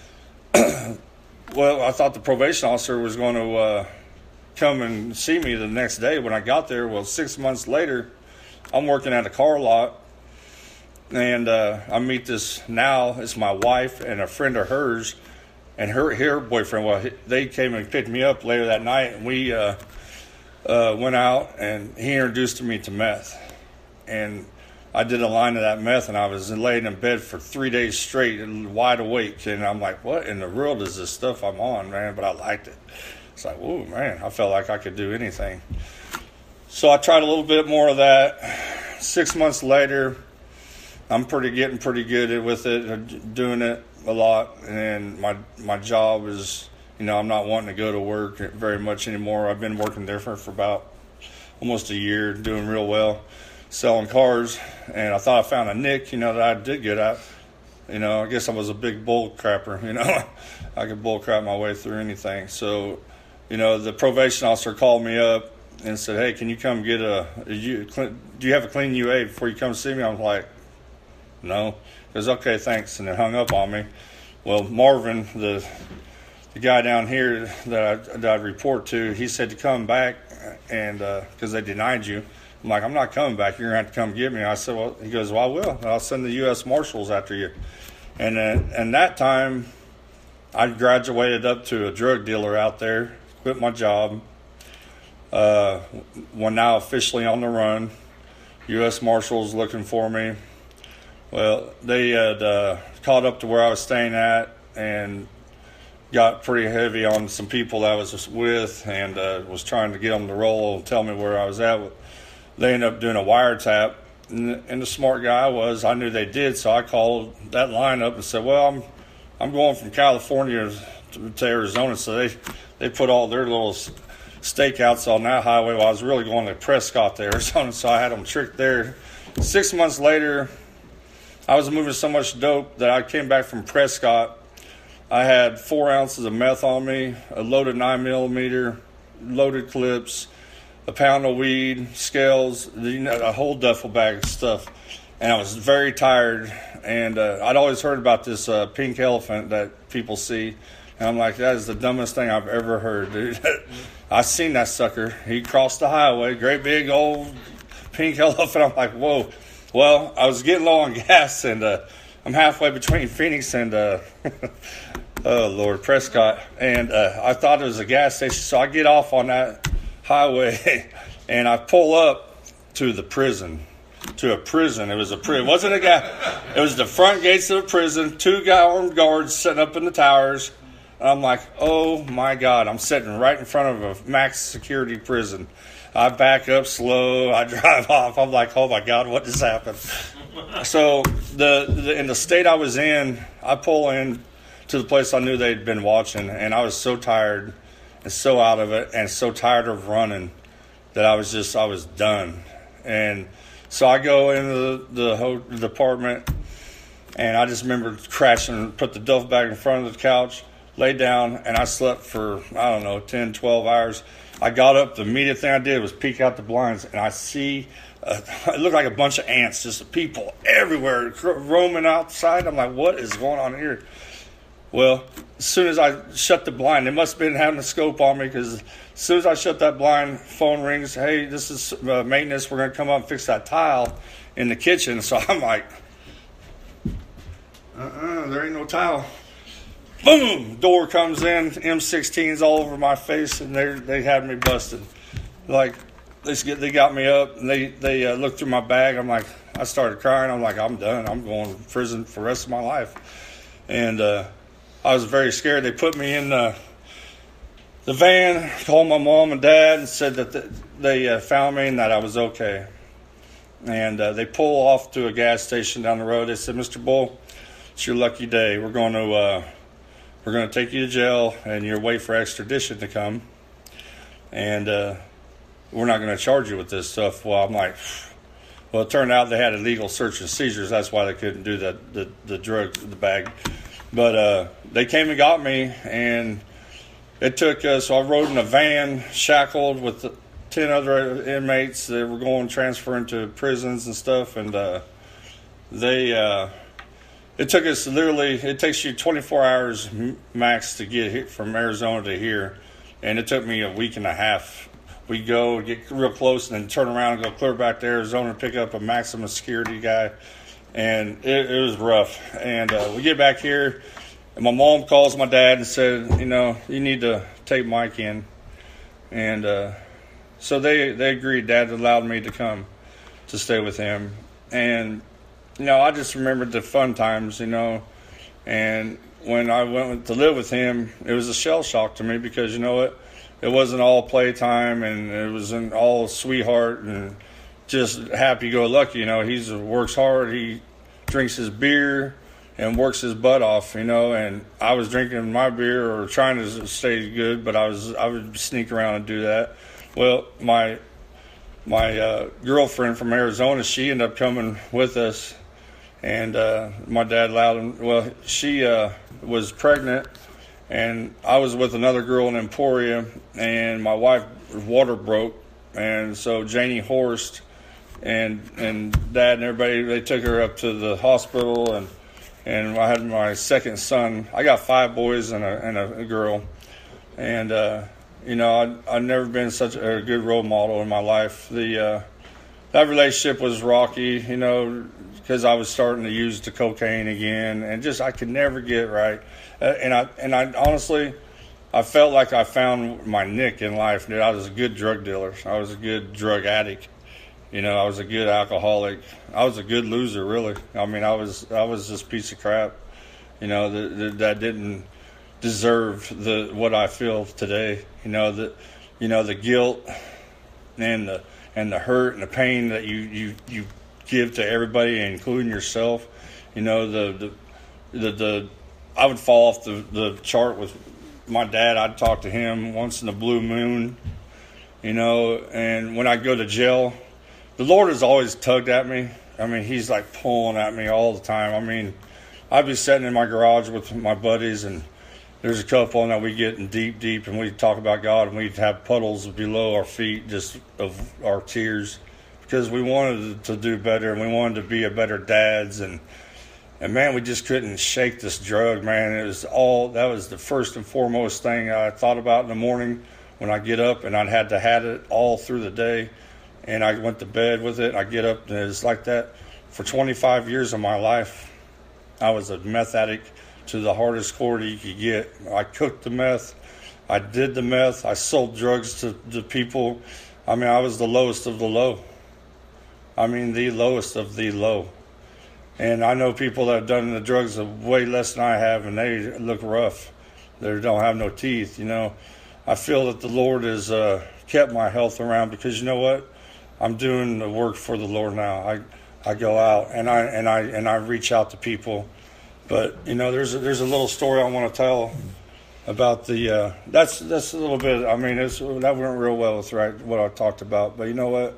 well, I thought the probation officer was going to uh, come and see me the next day when I got there. Well, six months later, I'm working at a car lot, and uh, I meet this now. It's my wife and a friend of hers, and her her boyfriend. Well, they came and picked me up later that night, and we uh, uh, went out, and he introduced me to meth. And I did a line of that meth, and I was laying in bed for three days straight and wide awake. And I'm like, what in the world is this stuff I'm on, man? But I liked it. It's like, whoa, man, I felt like I could do anything. So I tried a little bit more of that. Six months later, I'm pretty getting pretty good with it, doing it a lot. And my my job is, you know, I'm not wanting to go to work very much anymore. I've been working there for, for about almost a year, doing real well, selling cars. And I thought I found a nick, you know, that I did good at. You know, I guess I was a big bull crapper, you know. I could bull crap my way through anything. So, you know, the probation officer called me up and said, hey, can you come get a, you, do you have a clean U A before you come see me? I was like, no. He goes, okay, thanks, and then hung up on me. Well, Marvin, the the guy down here that I, that I report to, he said to come back, and because uh, they denied you. I'm like, I'm not coming back. You're going to have to come get me. I said, well, he goes, well, I will. I'll send the U S Marshals after you. And uh, and that time, I graduated up to a drug dealer out there, quit my job, uh, when now officially on the run. U S Marshals looking for me. Well, they had uh, caught up to where I was staying at and got pretty heavy on some people that I was with, and uh, was trying to get them to roll and tell me where I was at. They ended up doing a wiretap, and, and the smart guy I was, I knew they did, so I called that line up and said, well, I'm I'm going from California to, to Arizona, so they, they put all their little stakeouts on that highway while I was really going to Prescott to Arizona, so I had them tricked there. Six months later, I was moving so much dope that I came back from Prescott. I had four ounces of meth on me, a loaded nine millimeter, loaded clips, a pound of weed, scales, you know, a whole duffel bag of stuff. And I was very tired. And uh, I'd always heard about this uh, pink elephant that people see. And I'm like, that is the dumbest thing I've ever heard, dude. I seen that sucker. He crossed the highway, great big old pink elephant. I'm like, whoa. Well, I was getting low on gas, and uh, I'm halfway between Phoenix and, uh, oh, Lord, Prescott. And uh, I thought it was a gas station. So I get off on that highway, and I pull up to the prison. To a prison. It was a prison. It wasn't a guy. It was the front gates of a prison. Two guy armed guards sitting up in the towers. I'm like, oh my God! I'm sitting right in front of a max security prison. I back up slow. I drive off. I'm like, oh my God, what just happened? So the, the in the state I was in, I pull in to the place I knew they'd been watching, and I was so tired and so out of it, and so tired of running that I was just I was done. And so I go into the, the whole department, and I just remember crashing, put the duffel bag in front of the couch, laid down, and I slept for, I don't know, ten, twelve hours. I got up, the immediate thing I did was peek out the blinds, and I see, uh, it looked like a bunch of ants, just people everywhere roaming outside. I'm like, what is going on here? Well, as soon as I shut the blind, they must have been having a scope on me, because as soon as I shut that blind, phone rings, hey, this is uh, maintenance, we're going to come up and fix that tile in the kitchen. So I'm like, uh-uh, there ain't no tile. Boom! Door comes in, M sixteens all over my face, and they they had me busted. Like, they get they got me up, and they, they uh, looked through my bag. I'm like, I started crying. I'm like, I'm done. I'm going to prison for the rest of my life. And uh, I was very scared. They put me in the, the van, called my mom and dad, and said that the, they uh, found me and that I was okay. And uh, they pull off to a gas station down the road. They said, Mister Bull, it's your lucky day. We're going to uh, we're going to take you to jail, and you're wait for extradition to come. And uh, we're not going to charge you with this stuff. Well, I'm like, well, it turned out they had illegal search and seizures. That's why they couldn't do that, the the drug, the bag. But uh, they came and got me, and it took us, so I rode in a van, shackled with ten other inmates that were going transferring to prisons and stuff, and uh, they, uh, it took us literally, it takes you twenty-four hours max to get hit from Arizona to here, and it took me a week and a half. We go, get real close, and then turn around and go clear back to Arizona and pick up a maximum security guy, and it, it was rough. And uh, we get back here, and my mom calls my dad and said, you know, you need to take Mike in. And uh, so they, they agreed. Dad allowed me to come to stay with him. And, you know, I just remembered the fun times, you know. And when I went to live with him, it was a shell shock to me because, you know what, it wasn't all playtime and it wasn't all sweetheart and just happy-go-lucky. You know, he works hard. He drinks his beer and works his butt off, you know, and I was drinking my beer or trying to stay good, but I was I would sneak around and do that. Well, my my uh, girlfriend from Arizona, she ended up coming with us, and uh, my dad allowed him. Well, she uh, was pregnant, and I was with another girl in Emporia, and my wife's water broke, and so Janie Horst and and Dad and everybody, they took her up to the hospital, and and I had my second son. I got five boys and a and a girl, and uh, you know, I I've never been such a good role model in my life. The uh, that relationship was rocky, you know, because I was starting to use the cocaine again, and just I could never get right. Uh, and I and I honestly, I felt like I found my nick in life. Dude, I was a good drug dealer. I was a good drug addict. You know, I was a good alcoholic. I was a good loser, really. I mean, I was I was this piece of crap. You know, that, that, that didn't deserve the what I feel today. You know, the you know the guilt and the and the hurt and the pain that you, you, you give to everybody, including yourself. You know, the the the, the I would fall off the, the chart with my dad. I'd talk to him once in a blue moon. You know, and when I go to jail, the Lord has always tugged at me. I mean, he's like pulling at me all the time. I mean, I'd be sitting in my garage with my buddies, and there's a couple that we get in deep, deep, and we'd talk about God, and we'd have puddles below our feet just of our tears because we wanted to do better, and we wanted to be a better dads. And, and man, we just couldn't shake this drug, man. It was all, that was the first and foremost thing I thought about in the morning when I get up, and I'd had to have it all through the day. And I went to bed with it. I get up, and it's like that for twenty-five years of my life. I was a meth addict to the hardest core you could get. I cooked the meth. I did the meth. I sold drugs to, to people. I mean, I was the lowest of the low. I mean, the lowest of the low. And I know people that have done the drugs way less than I have, and they look rough. They don't have no teeth, you know. I feel that the Lord has uh, kept my health around because, you know what? I'm doing the work for the Lord now. I, I go out and I and I and I reach out to people, but you know, there's a, there's a little story I want to tell about the. Uh, that's that's a little bit. I mean, it's, that went real well with right what I talked about. But you know what?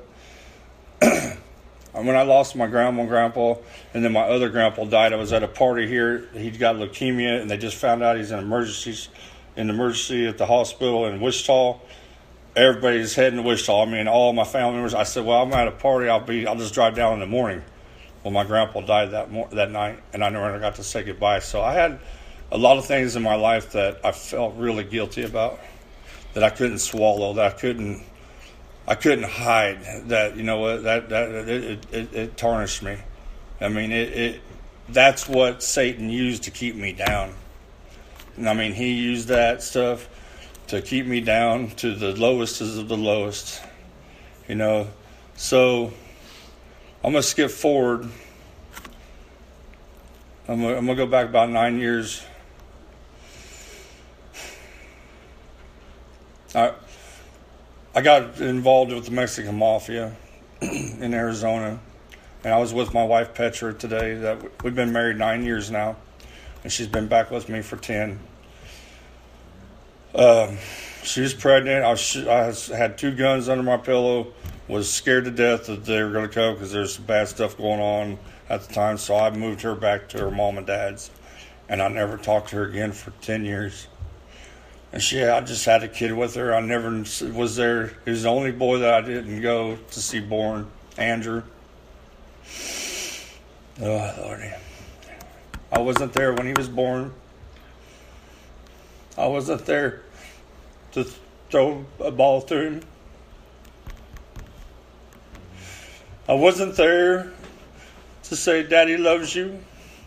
When I lost my grandma and grandpa, and then my other grandpa died, I was at a party here. He'd got leukemia, and they just found out he's in emergencies, in emergency at the hospital in Wichita. Everybody's heading to Wichita. I mean, all my family members. I said, "Well, I'm at a party. I'll be. I'll just drive down in the morning." Well, my grandpa died that mor- that night, and I never got to say goodbye. So I had a lot of things in my life that I felt really guilty about, that I couldn't swallow, that I couldn't, I couldn't hide. That you know what that that it, it, it tarnished me. I mean, it, it that's what Satan used to keep me down. And I mean, he used that stuff to keep me down to the lowest of the lowest, you know. So I'm gonna skip forward. I'm gonna, I'm gonna go back about nine years. I I got involved with the Mexican Mafia in Arizona, and I was with my wife Petra today. That we've been married nine years now, and she's been back with me for ten. Um, she was pregnant. I, was, I had two guns under my pillow. Was scared to death that they were going to come because there's some bad stuff going on at the time. So I moved her back to her mom and dad's, and I never talked to her again for ten years. And she, I just had a kid with her. I never was there. He was the only boy that I didn't go to see born, Andrew. Oh, Lordy. I wasn't there when he was born. I wasn't there to throw a ball to him. I wasn't there to say, Daddy loves you.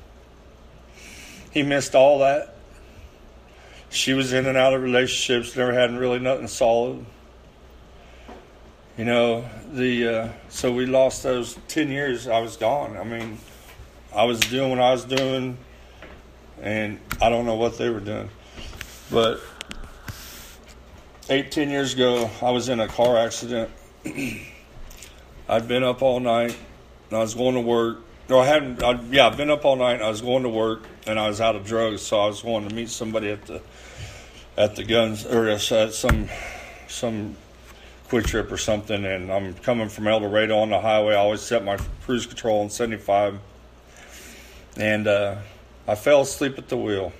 He missed all that. She was in and out of relationships, never had really nothing solid. You know, the uh, so we lost those ten years. I was gone. I mean, I was doing what I was doing, and I don't know what they were doing. But eight, ten years ago, I was in a car accident. I'd been up all night, and I was going to work. No, I hadn't. I, yeah, I've been up all night, and I was going to work, and I was out of drugs, so I was going to meet somebody at the at the guns or at some some quick trip or something. And I'm coming from El Dorado on the highway. I always set my cruise control on seventy-five, and uh, I fell asleep at the wheel.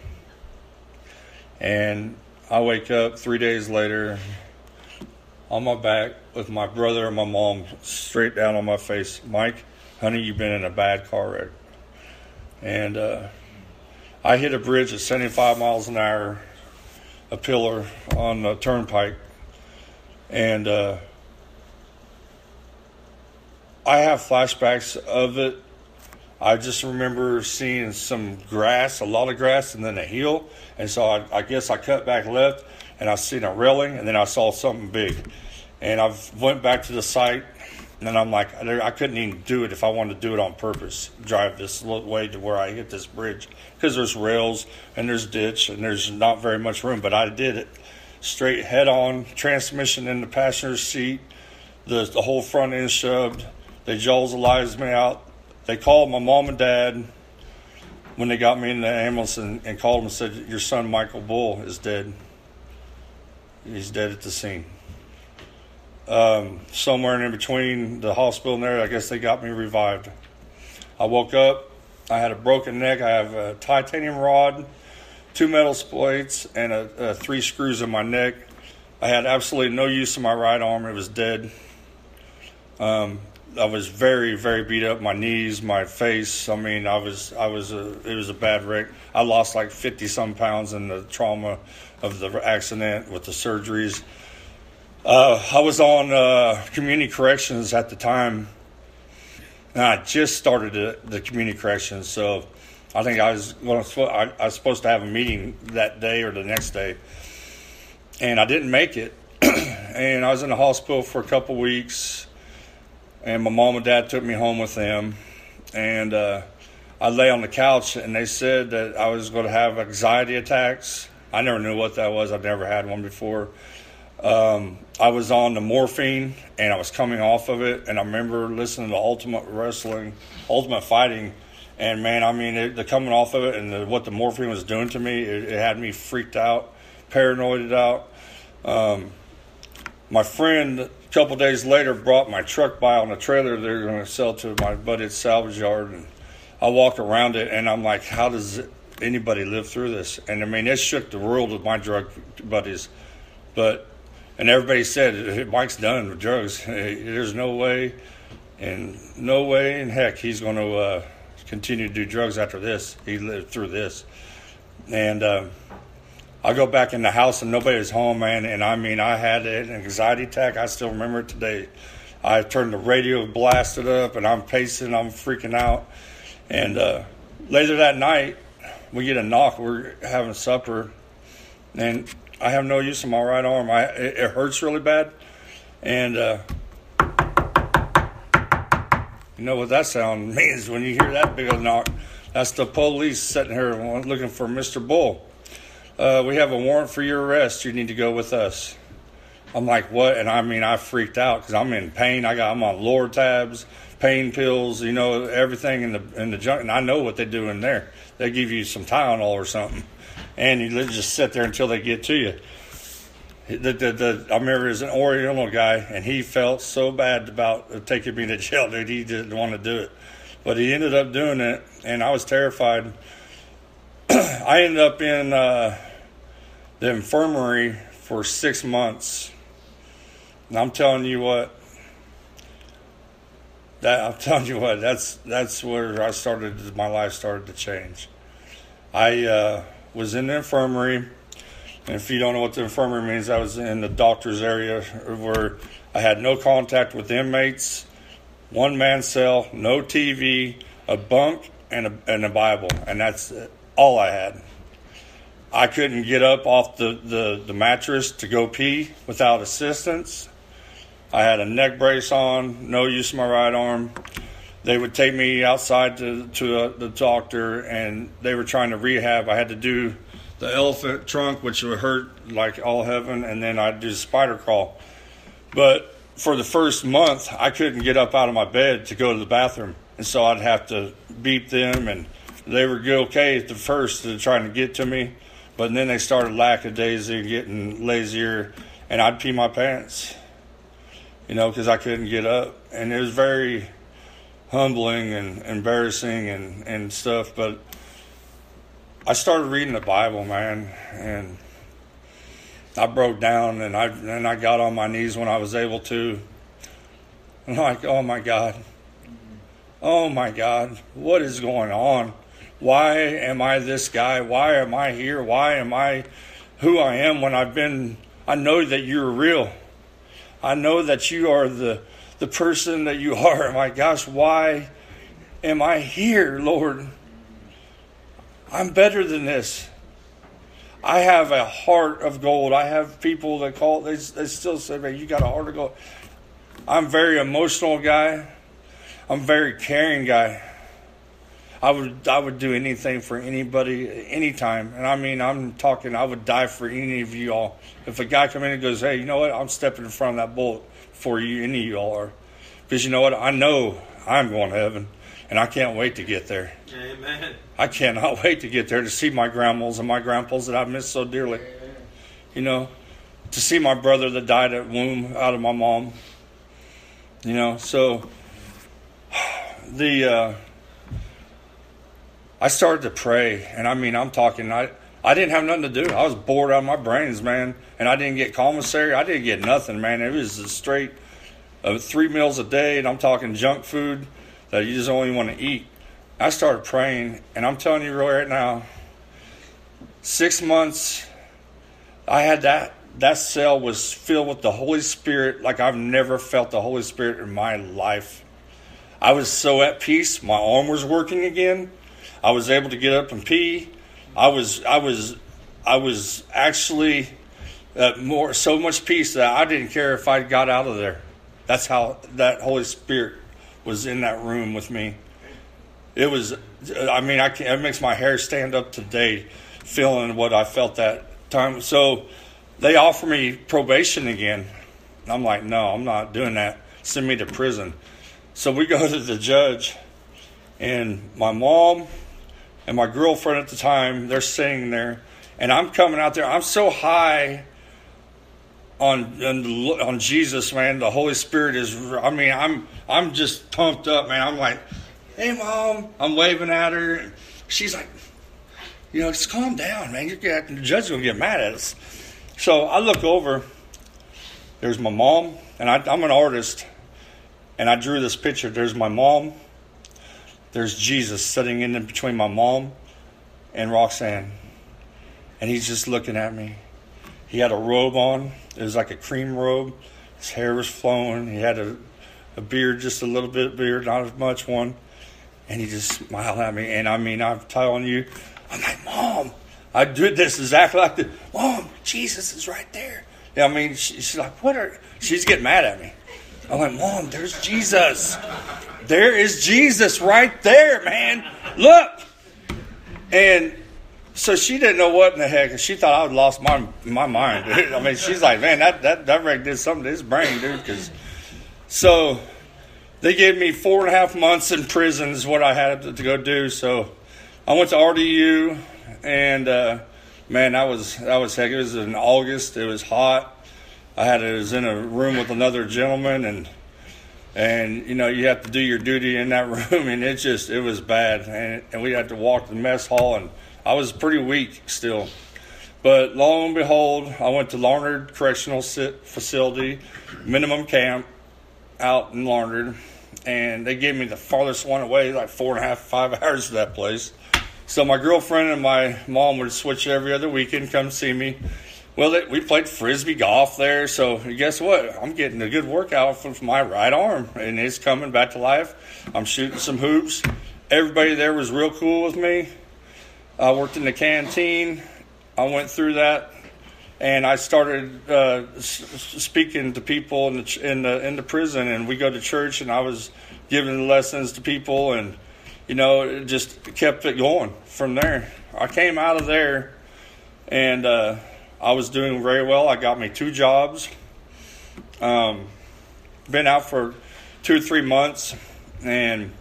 And I wake up three days later on my back with my brother and my mom straight down on my face. Mike, honey, you've been in a bad car wreck. And uh, I hit a bridge at seventy-five miles an hour, a pillar on the turnpike. And uh, I have flashbacks of it. I just remember seeing some grass, a lot of grass, and then a hill. And so I, I guess I cut back left, and I seen a railing, and then I saw something big. And I went back to the site, and I'm like, I couldn't even do it if I wanted to do it on purpose, drive this way to where I hit this bridge. Because there's rails, and there's ditch, and there's not very much room. But I did it straight head-on, transmission in the passenger seat, the, the whole front end shoved. They jaws-alized me out. They called my mom and dad when they got me in the ambulance and, and called them and said, your son, Michael Bull, is dead. He's dead at the scene. Um, somewhere in between the hospital and there, I guess they got me revived. I woke up. I had a broken neck. I have a titanium rod, two metal plates, and a, a three screws in my neck. I had absolutely no use of my right arm. It was dead. Um, I was very, very beat up. My knees, my face. I mean, I was, I was a, it was a bad wreck. I lost like fifty some pounds in the trauma of the accident with the surgeries. Uh, I was on uh, community corrections at the time, and I just started the, the community corrections. So I think I was, well, I, I was supposed to have a meeting that day or the next day, and I didn't make it. And I was in the hospital for a couple weeks. And my mom and dad took me home with them, and uh, I lay on the couch, and they said that I was going to have anxiety attacks. I never knew what that was. I've never had one before. Um, I was on the morphine, and I was coming off of it, and I remember listening to Ultimate Wrestling, Ultimate Fighting, and, man, I mean, it, the coming off of it and the, what the morphine was doing to me, it, it had me freaked out, paranoided out. Um, my friend... A couple days later, brought my truck by on a trailer they're going to sell to my buddy's salvage yard, and I walk around it, and I'm like, how does anybody live through this? And I mean, it shook the world with my drug buddies, but and everybody said Mike's done with drugs. There's no way, and no way in heck he's going to uh, continue to do drugs after this. He lived through this, and. Uh, I go back in the house and nobody was home, man, and I mean, I had an anxiety attack. I still remember it today. I turned the radio, blasted up, and I'm pacing, I'm freaking out. And uh, later that night, we get a knock. We're having supper, and I have no use of my right arm. I it, it hurts really bad, and uh, you know what that sound means when you hear that big of a knock? That's the police sitting here looking for Mister Bull. Uh, we have a warrant for your arrest. You need to go with us. I'm like, what? And I mean, I freaked out because I'm in pain. I got, I'm on Lortabs, pain pills, you know, everything in the in the junk. And I know what they do in there. They give you some Tylenol or something, and you just sit there until they get to you. The, the, the, I remember there's an Oriental guy, and he felt so bad about taking me to jail, dude. He didn't want to do it, but he ended up doing it, and I was terrified. I ended up in uh, the infirmary for six months. And I'm telling you what, that I'm telling you what, that's that's where I started, my life started to change. I uh, was in the infirmary, and if you don't know what the infirmary means, I was in the doctor's area where I had no contact with inmates, one man cell, no T V, a bunk, and a, and a Bible, and that's it. All I had. I couldn't get up off the, the, the mattress to go pee without assistance. I had a neck brace on, no use of my right arm. They would take me outside to, to uh, the doctor, and they were trying to rehab. I had to do the elephant trunk, which would hurt like all heaven, and then I'd do the spider crawl. But for the first month, I couldn't get up out of my bed to go to the bathroom, and so I'd have to beep them, and they were okay at the first to trying to get to me, but then they started lackadaisy, getting lazier, and I'd pee my pants, you know, because I couldn't get up. And it was very humbling and embarrassing and, and stuff, but I started reading the Bible, man, and I broke down, and I, and I got on my knees when I was able to. I'm like, oh, my God. Oh, my God. What is going on? Why am I this guy? Why am I here? Why am I who I am when I've been, I know that you're real. I know that you are the, the person that you are. My gosh, why am I here, Lord? I'm better than this. I have a heart of gold. I have people that call, they, they still say, man, you got a heart of gold. I'm a very emotional guy. I'm a very caring guy. I would I would do anything for anybody, anytime. And I mean, I'm talking, I would die for any of you all. If a guy come in and goes, hey, you know what? I'm stepping in front of that bullet for you, any of you all are. Because you know what? I know I'm going to heaven. And I can't wait to get there. Amen. I cannot wait to get there to see my grandmas and my grandpas that I miss so dearly. Amen. You know, to see my brother that died at womb out of my mom. You know, so the uh, I started to pray, and I mean, I'm talking. I I didn't have nothing to do. I was bored out of my brains, man, and I didn't get commissary. I didn't get nothing, man. It was a straight uh, three meals a day, and I'm talking junk food that you just only want to eat. I started praying, and I'm telling you right now, six months, I had that, that cell was filled with the Holy Spirit like I've never felt the Holy Spirit in my life. I was so at peace. My arm was working again. I was able to get up and pee. I was, I was, I was actually uh, more, so much peace that I didn't care if I got out of there. That's how that Holy Spirit was in that room with me. It was, I mean, I can, it makes my hair stand up today feeling what I felt that time. So they offer me probation again. I'm like, no, I'm not doing that. Send me to prison. So we go to the judge, and my mom and my girlfriend at the time, they're sitting there, and I'm coming out there. I'm so high on on, on Jesus, man. The Holy Spirit is, I mean, I'm I'm just pumped up, man. I'm like, hey, Mom. I'm waving at her. She's like, you know, just calm down, man. You're getting, the judge's going to get mad at us. So I look over. There's my mom, and I, I'm an artist, and I drew this picture. There's my mom. There's Jesus sitting in between my mom and Roxanne, and he's just looking at me. He had a robe on. It was like a cream robe. His hair was flowing. He had a, a beard, just a little bit of beard, not as much one. And he just smiled at me. And I mean, I'm telling you, I'm like, Mom, I did this exactly like this. Mom, Jesus is right there. Yeah, I mean, she, she's like, what are, she's getting mad at me. I'm like, Mom, there's Jesus. There is Jesus right there, man. Look. And so she didn't know what in the heck. She thought I had lost my my mind. Dude. I mean, she's like, man, that that that wreck did something to his brain, dude. Cause, so they gave me four and a half months in prison is what I had to, to go do. So I went to R D U, and uh, man, that was that was heck. It was in August. It was hot. I had I was in a room with another gentleman, and and you know you have to do your duty in that room, and it just it was bad, and and we had to walk to the mess hall, and I was pretty weak still. But lo and behold, I went to Larned Correctional Facility, minimum camp out in Larned, and they gave me the farthest one away, like four and a half, five hours to that place. So my girlfriend and my mom would switch every other weekend, come see me. Well, they, we played Frisbee golf there, so guess what? I'm getting a good workout from my right arm, and it's coming back to life. I'm shooting some hoops. Everybody there was real cool with me. I worked in the canteen. I went through that, and I started uh, s- speaking to people in the, ch- in the in the prison. And we go to church, and I was giving lessons to people, and you know, it just kept it going from there. I came out of there, and uh, I was doing very well. I got me two jobs. Um, been out for two or three months, and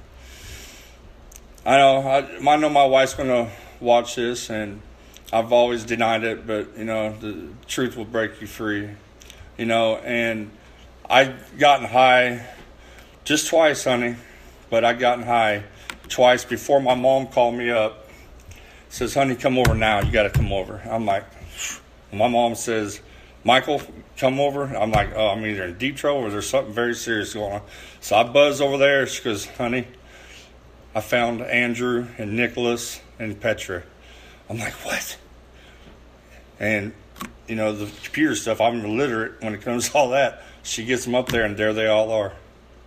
I know I, I know my wife's going to watch this, and I've always denied it, but you know the truth will break you free, you know. And I gotten high just twice, honey, but I gotten high twice before my mom called me up. Says, honey, come over now. You got to come over. I'm like, my mom says, Michael, come over. I'm like, oh, I'm either in deep trouble or there's something very serious going on. So I buzz over there. She goes, honey, I found Andrew and Nicholas and Petra. I'm like, what? And, you know, the computer stuff, I'm illiterate when it comes to all that. She gets them up there, and there they all are.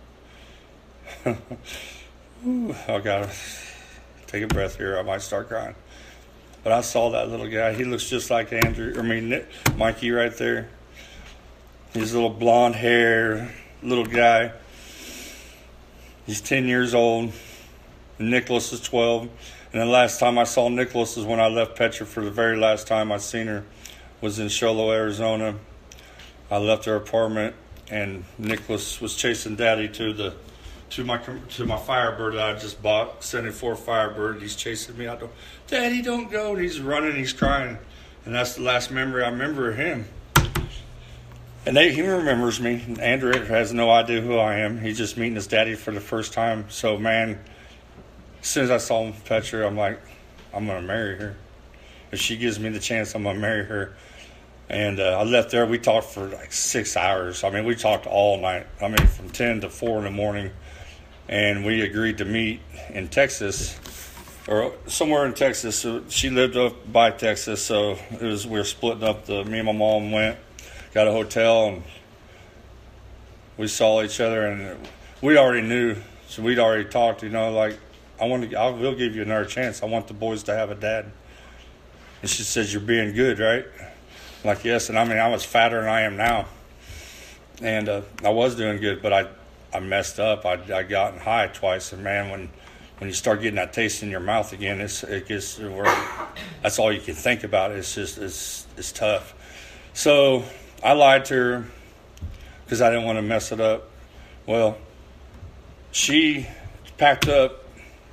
Ooh, I gotta take a breath here. I might start crying. But I saw that little guy. He looks just like Andrew. I mean, Nick, Mikey right there. His little blonde hair, little guy. He's ten years old. Nicholas is twelve. And the last time I saw Nicholas is when I left Petra for the very last time I seen her was in Show Low, Arizona. I left her apartment, and Nicholas was chasing Daddy to the to my to my Firebird that I just bought, seventy-four Firebird. He's chasing me. I go, Daddy, don't go. And he's running. He's crying. And that's the last memory I remember of him. And they, he remembers me. Andrew has no idea who I am. He's just meeting his daddy for the first time. So, man, as soon as I saw him, Petra, I'm like, I'm going to marry her. If she gives me the chance, I'm going to marry her. And uh, I left there. We talked for like six hours. I mean, we talked all night. I mean, from ten to four in the morning. And we agreed to meet in Texas, or somewhere in Texas. So she lived up by Texas, so it was we were splitting up. The me and my mom went, got a hotel, and we saw each other. And we already knew, so we'd already talked. You know, like I want to, I will give you another chance. I want the boys to have a dad. And she says, "You're being good, right?" I'm like, yes. And I mean, I was fatter than I am now, and uh, I was doing good, but I. I messed up. I I gotten high twice, and man, when when you start getting that taste in your mouth again, it's it gets where that's all you can think about. It's just it's it's tough. So I lied to her because I didn't want to mess it up. Well, she packed up.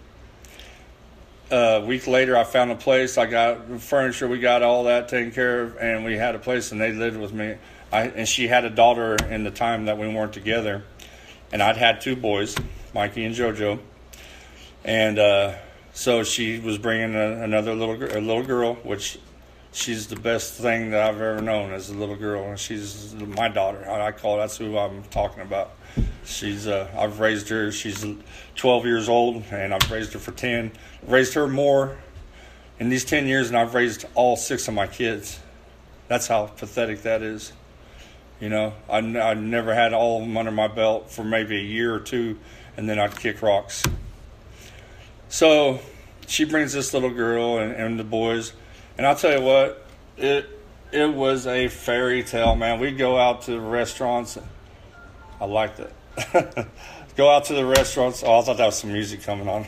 A week later, I found a place. I got furniture. We got all that taken care of, and we had a place, and they lived with me. I and she had a daughter in the time that we weren't together. And I'd had two boys, Mikey and JoJo, and uh, so she was bringing a, another little a little girl, which she's the best thing that I've ever known as a little girl, and she's my daughter. I, I call that's who I'm talking about. She's uh, I've raised her. She's twelve years old, and I've raised her for ten. Raised her more in these ten years, and I've raised all six of my kids. That's how pathetic that is. You know, I, I never had all of them under my belt for maybe a year or two, and then I'd kick rocks. So she brings this little girl and, and the boys, and I'll tell you what, it it was a fairy tale, man. We'd go out to the restaurants. I liked it. Go out to the restaurants. Oh, I thought that was some music coming on.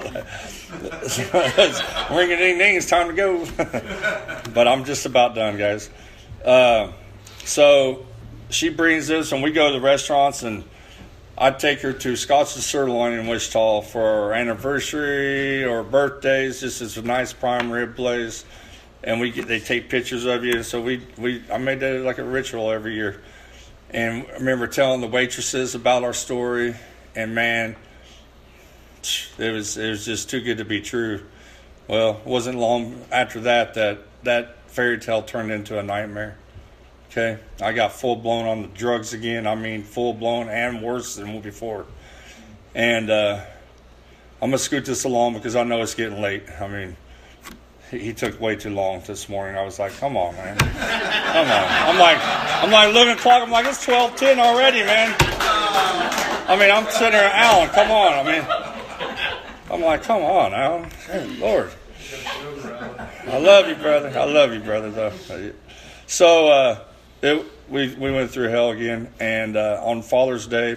Ring-a-ding-ding, it's time to go. But I'm just about done, guys. Uh, so... She brings this, and we go to the restaurants, and I'd take her to Scott's Sirloin in Wichita for our anniversary or birthdays. This is a nice prime rib place, and we get, they take pictures of you. So we, we I made that like a ritual every year. And I remember telling the waitresses about our story, and man, it was it was just too good to be true. Well, it wasn't long after that that that fairy tale turned into a nightmare. Okay, I got full-blown on the drugs again. I mean, full-blown and worse than before. And uh, I'm going to scoot this along because I know it's getting late. I mean, he, he took way too long this morning. I was like, come on, man. Come on. I'm like, I'm like looking at the clock. I'm like, it's twelve ten already, man. I mean, I'm sitting there, Alan, come on. I mean, I'm like, come on, Alan. Hey, Lord. I love you, brother. I love you, brother, though. So, uh, It, we we went through hell again, and uh, on Father's Day,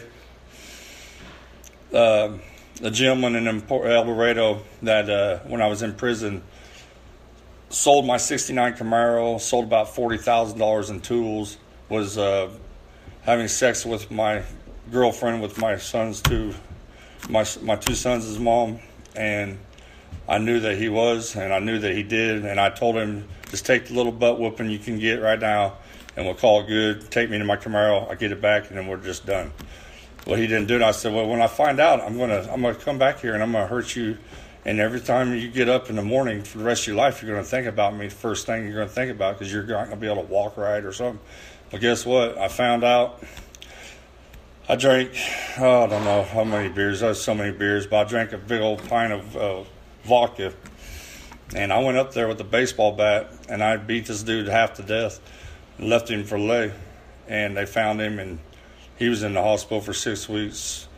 uh, a gentleman in El Dorado that uh, when I was in prison sold my sixty-nine Camaro, sold about forty thousand dollars in tools, was uh, having sex with my girlfriend, with my son's two, my my two sons' mom, and I knew that he was, and I knew that he did, and I told him, just take the little butt whooping you can get right now, and we'll call it good. Take me to my Camaro, I get it back, and then we're just done. Well, he didn't do it. I said, well, when I find out, I'm gonna I'm gonna come back here and I'm gonna hurt you. And every time you get up in the morning for the rest of your life, you're gonna think about me. First thing you're gonna think about, because you're not gonna be able to walk right or something. Well, guess what? I found out. I drank, oh, I don't know how many beers. I had so many beers, but I drank a big old pint of uh, vodka. And I went up there with a baseball bat, and I beat this dude half to death. Left him for lay, and they found him, and he was in the hospital for six weeks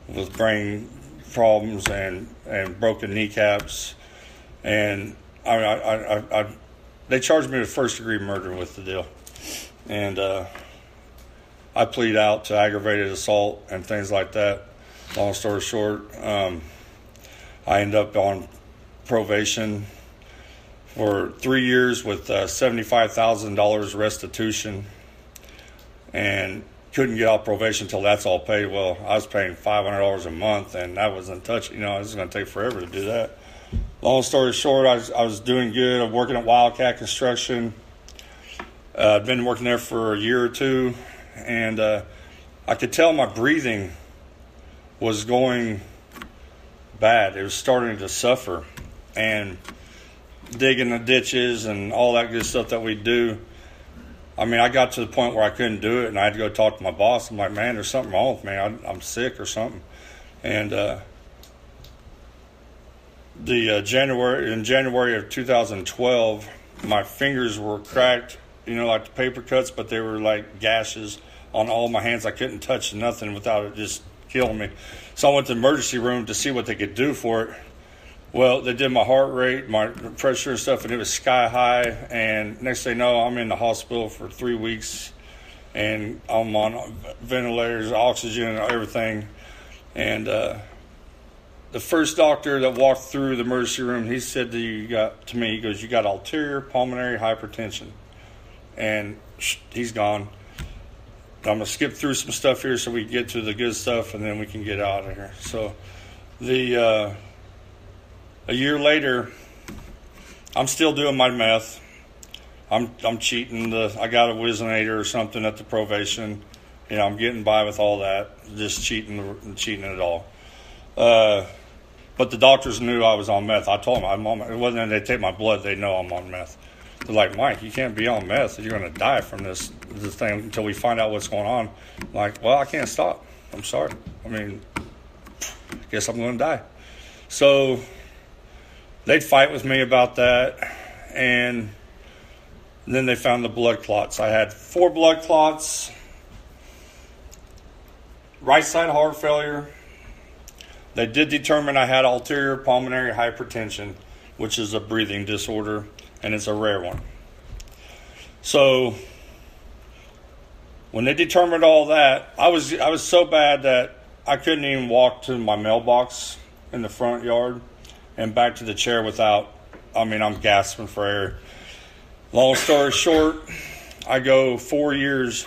with brain problems and, and broken kneecaps. And I, I, I, I, they charged me with first-degree murder with the deal. And uh, I plead out to aggravated assault and things like that. Long story short, um, I ended up on probation for three years with uh, seventy-five thousand dollars restitution, and couldn't get off probation until that's all paid. Well, I was paying five hundred dollars a month, and that wasn't touching. You know, it was going to take forever to do that. Long story short, I was, I was doing good. I'm working at Wildcat Construction. Uh, I'd been working there for a year or two, and uh, I could tell my breathing was going bad. It was starting to suffer, and digging the ditches and all that good stuff that we do. I mean, I got to the point where I couldn't do it, and I had to go talk to my boss. I'm like, man, there's something wrong with me. I, I'm sick or something. And uh, the uh, January in January of two thousand twelve, my fingers were cracked, you know, like the paper cuts, but they were like gashes on all my hands. I couldn't touch nothing without it just killing me. So I went to the emergency room to see what they could do for it. Well, they did my heart rate, my pressure and stuff, and it was sky high. And next thing you know, I'm in the hospital for three weeks, and I'm on ventilators, oxygen, and everything. And uh, the first doctor that walked through the emergency room, he said to you got to me, he goes, "You got ulterior pulmonary hypertension," and he's gone. I'm gonna skip through some stuff here so we can get to the good stuff, and then we can get out of here. So, the uh, a year later, I'm still doing my meth. I'm I'm cheating. The I got a Whizzinator or something at the probation. You know, I'm getting by with all that, just cheating, cheating it all. Uh, but the doctors knew I was on meth. I told them I'm on. It wasn't that they take my blood; they know I'm on meth. They're like, "Mike, you can't be on meth. You're going to die from this this thing until we find out what's going on." I'm like, well, I can't stop. I'm sorry. I mean, I guess I'm going to die. So they'd fight with me about that, and then they found the blood clots. I had four blood clots, right side heart failure. They did determine I had ulterior pulmonary hypertension, which is a breathing disorder, and it's a rare one. So when they determined all that, I was I was so bad that I couldn't even walk to my mailbox in the front yard and back to the chair without, I mean, I'm gasping for air. Long story short, I go four years.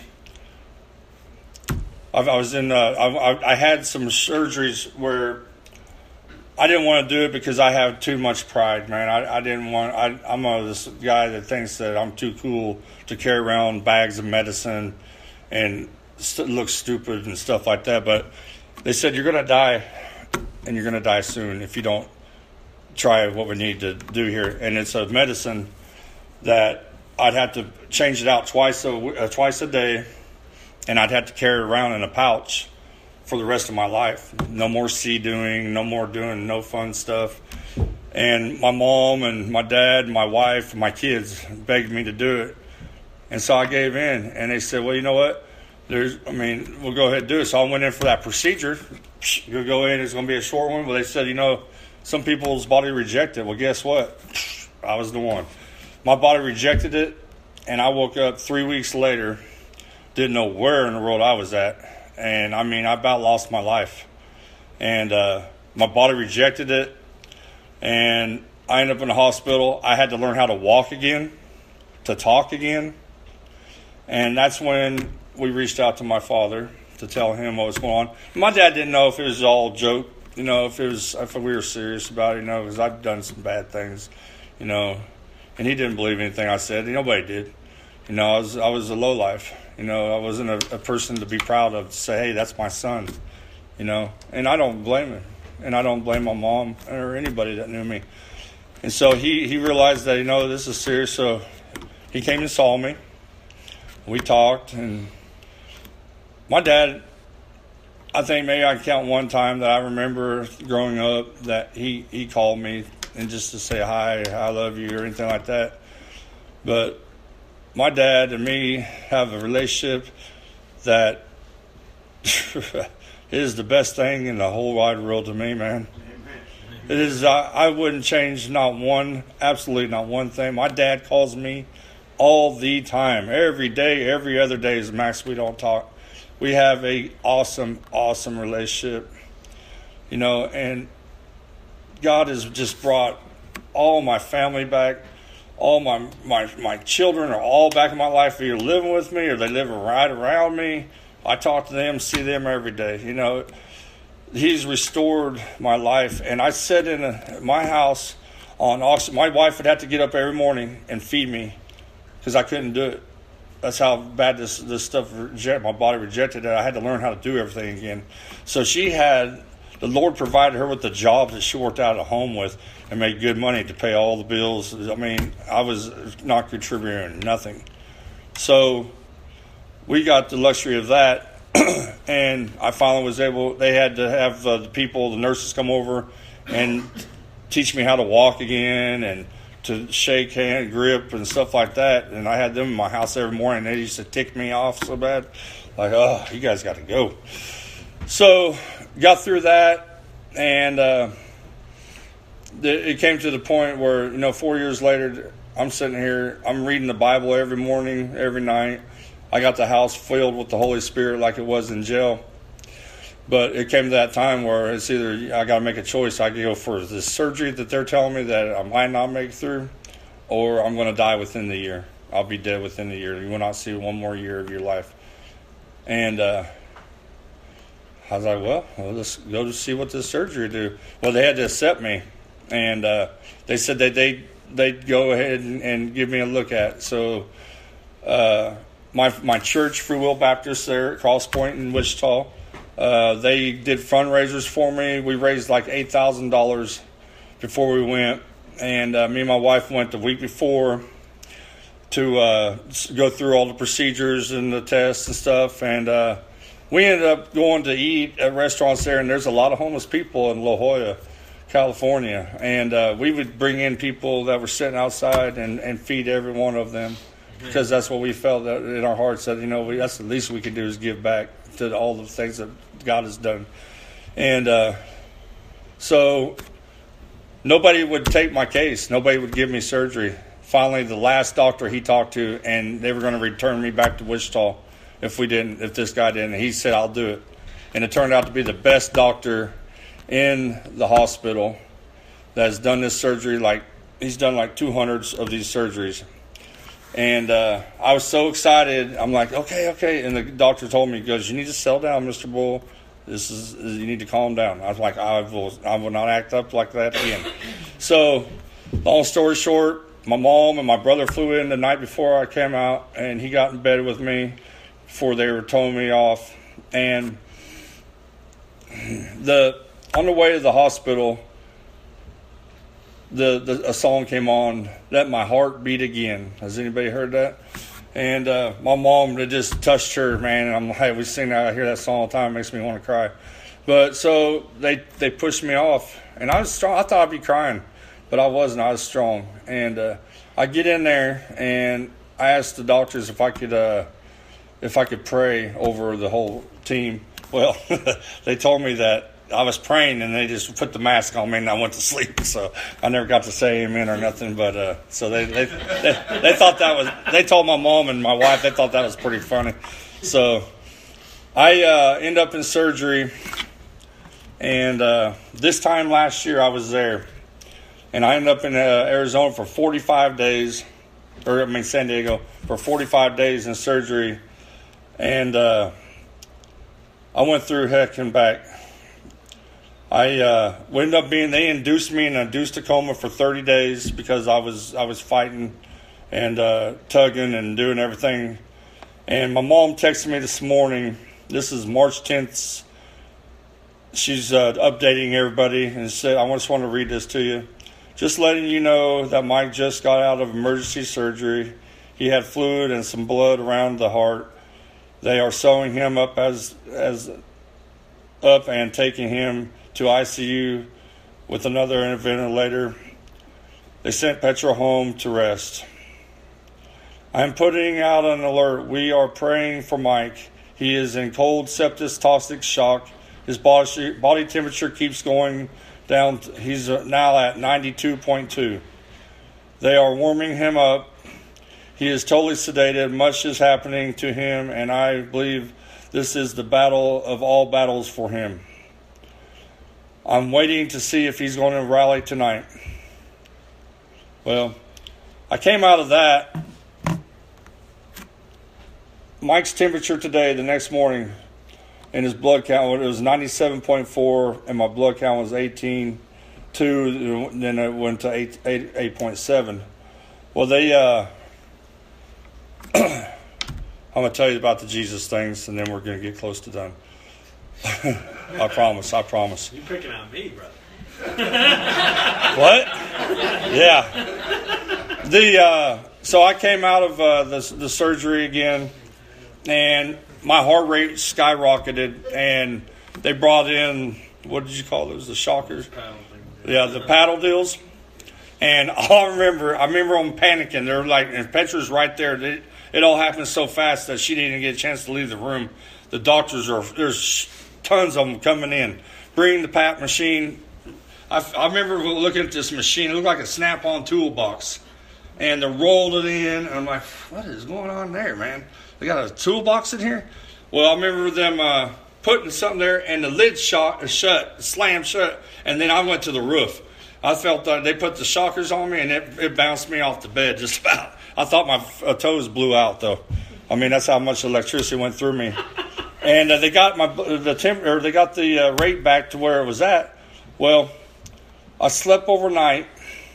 I, I was in, uh, I, I had some surgeries where I didn't want to do it because I have too much pride, man. I, I didn't want, I, I'm a, this guy that thinks that I'm too cool to carry around bags of medicine and st- look stupid and stuff like that. But they said, you're going to die, and you're going to die soon if you don't try what we need to do here. And it's a medicine that I'd have to change it out twice a, uh, twice a day, and I'd have to carry it around in a pouch for the rest of my life. No more sea doing, no more doing no fun stuff. And my mom and my dad and my wife and my kids begged me to do it. And so I gave in, and they said, well, you know what? There's, I mean, we'll go ahead and do it. So I went in for that procedure. You'll go in, it's going to be a short one. But they said, you know, some people's body reject it. Well, guess what? I was the one. My body rejected it, and I woke up three weeks later, didn't know where in the world I was at. And, I mean, I about lost my life. And uh, my body rejected it, and I ended up in the hospital. I had to learn how to walk again, to talk again. And that's when we reached out to my father to tell him what was going on. My dad didn't know if it was all a joke, you know, if it was, if we were serious about it, you know, because I'd done some bad things, you know. And he didn't believe anything I said. Nobody did. You know, I was I was a lowlife. You know, I wasn't a, a person to be proud of, to say, hey, that's my son. You know, and I don't blame him. And I don't blame my mom or anybody that knew me. And so he, he realized that, you know, this is serious. So he came and saw me. We talked. And my dad, I think maybe I can count one time that I remember growing up that he, he called me and just to say hi, I love you, or anything like that. But my dad and me have a relationship that It is the best thing in the whole wide world to me, man. It is. I, I wouldn't change not one, absolutely not one thing. My dad calls me all the time, every day, every other day. As Max, we don't talk. We have a awesome, awesome relationship, you know. And God has just brought all my family back. All my my my children are all back in my life, either living with me or they live right around me. I talk to them, see them every day. You know, He's restored my life. And I sat in a, my house on oxygen. My wife would have to get up every morning and feed me because I couldn't do it. That's how bad this this stuff rejected. My body rejected it. I had to learn how to do everything again. So she had, the Lord provided her with the job that she worked out at home with and made good money to pay all the bills. I mean, I was not contributing nothing. So we got the luxury of that. And I finally was able, they had to have uh, the people, the nurses come over and teach me how to walk again and to shake hand, grip, and stuff like that. And I had them in my house every morning. They used to tick me off so bad. Like, oh, you guys got to go. So got through that, and uh, it came to the point where, you know, four years later, I'm sitting here, I'm reading the Bible every morning, every night. I got the house filled with the Holy Spirit like it was in jail. But it came to that time where it's either I got to make a choice. I can go for this surgery that they're telling me that I might not make through, or I'm going to die within the year. I'll be dead within the year. You will not see one more year of your life. And uh, I was like, well, well, let's go to see what this surgery do. Well, they had to accept me. And uh, they said that they, they'd go ahead and, and give me a look at. So uh, my my church, Free Will Baptist there at Cross Point in Wichita, uh, they did fundraisers for me. We raised like eight thousand dollars before we went. And uh, me and my wife went the week before to uh, go through all the procedures and the tests and stuff. And uh, we ended up going to eat at restaurants there, and there's a lot of homeless people in La Jolla, California. And uh, we would bring in people that were sitting outside and, and feed every one of them, because that's what we felt that in our hearts that, you know, we, that's the least we can do is give back to all the things that God has done. And uh, so nobody would take my case. Nobody would give me surgery. Finally, the last doctor he talked to, and they were going to return me back to Wichita if we didn't, if this guy didn't. He said, I'll do it. And it turned out to be the best doctor in the hospital that has done this surgery. Like, he's done like two hundred of these surgeries. And uh, I was so excited. I'm like, okay, okay. And the doctor told me, he goes, you need to settle down, Mister Bull. This is, you need to calm down. I was like, I will, I will not act up like that again. So, long story short, my mom and my brother flew in the night before I came out, and he got in bed with me before they were towing me off. And the on the way to the hospital, the, the a song came on, Let My Heart Beat Again. Has anybody heard that? And uh, my mom, it just touched her, man. And I'm like, hey, we sing that. I hear that song all the time. It makes me want to cry. But so they they pushed me off, and I was strong. I thought I'd be crying, but I wasn't. I was strong. And uh, I get in there, and I asked the doctors if I could uh, if I could pray over the whole team. Well, they told me that I was praying, and they just put the mask on me, and I went to sleep. So I never got to say amen or nothing. But uh, so they they, they they thought that was. They told my mom and my wife. They thought that was pretty funny. So I uh, end up in surgery, and uh, this time last year I was there, and I ended up in uh, Arizona for forty-five days, or I mean San Diego for forty-five days in surgery, and uh, I went through heck and back. I uh, ended up being, they induced me in a induced a coma for thirty days because I was I was fighting and uh, tugging and doing everything. And my mom texted me this morning. This is March tenth. She's uh, updating everybody and said, I just want to read this to you. Just letting you know that Mike just got out of emergency surgery. He had fluid and some blood around the heart. They are sewing him up as as up and taking him to I C U with another ventilator. They sent Petra home to rest. I'm putting out an alert. We are praying for Mike. He is in cold sepsis toxic shock His body, body temperature keeps going down. He's now at ninety-two point two. They are warming him up. He is totally sedated. Much is happening to him, and I believe this is the battle of all battles for him. I'm waiting to see if he's going to rally tonight. Well, I came out of that. Mike's temperature today, the next morning, and his blood count, it was ninety-seven point four, and my blood count was eighteen point two, then it went to eight point seven. Well, they, uh, I'm going to tell you about the Jesus things, and then we're going to get close to done. I promise, I promise. You're picking on me, brother. What? Yeah. The uh, so I came out of uh, the, the surgery again, and my heart rate skyrocketed, and they brought in, what did you call those, the shockers? Yeah, the paddle deals. And all I remember, I remember them panicking. They're like, and Petra's right there. They, it all happened so fast that she didn't even get a chance to leave the room. The doctors are, there's tons of them coming in. Bring the P A P machine. I, I remember looking at this machine. It looked like a Snap-on toolbox. And they rolled it in. And I'm like, what is going on there, man? They got a toolbox in here? Well, I remember them uh, putting something there, and the lid shot, shut, slammed shut. And then I went to the roof. I felt that they put the shockers on me, and it, it bounced me off the bed just about. I thought my uh, toes blew out, though. I mean, that's how much electricity went through me. And uh, they got my the temp, or they got the uh, rate back to where it was at. Well, I slept overnight,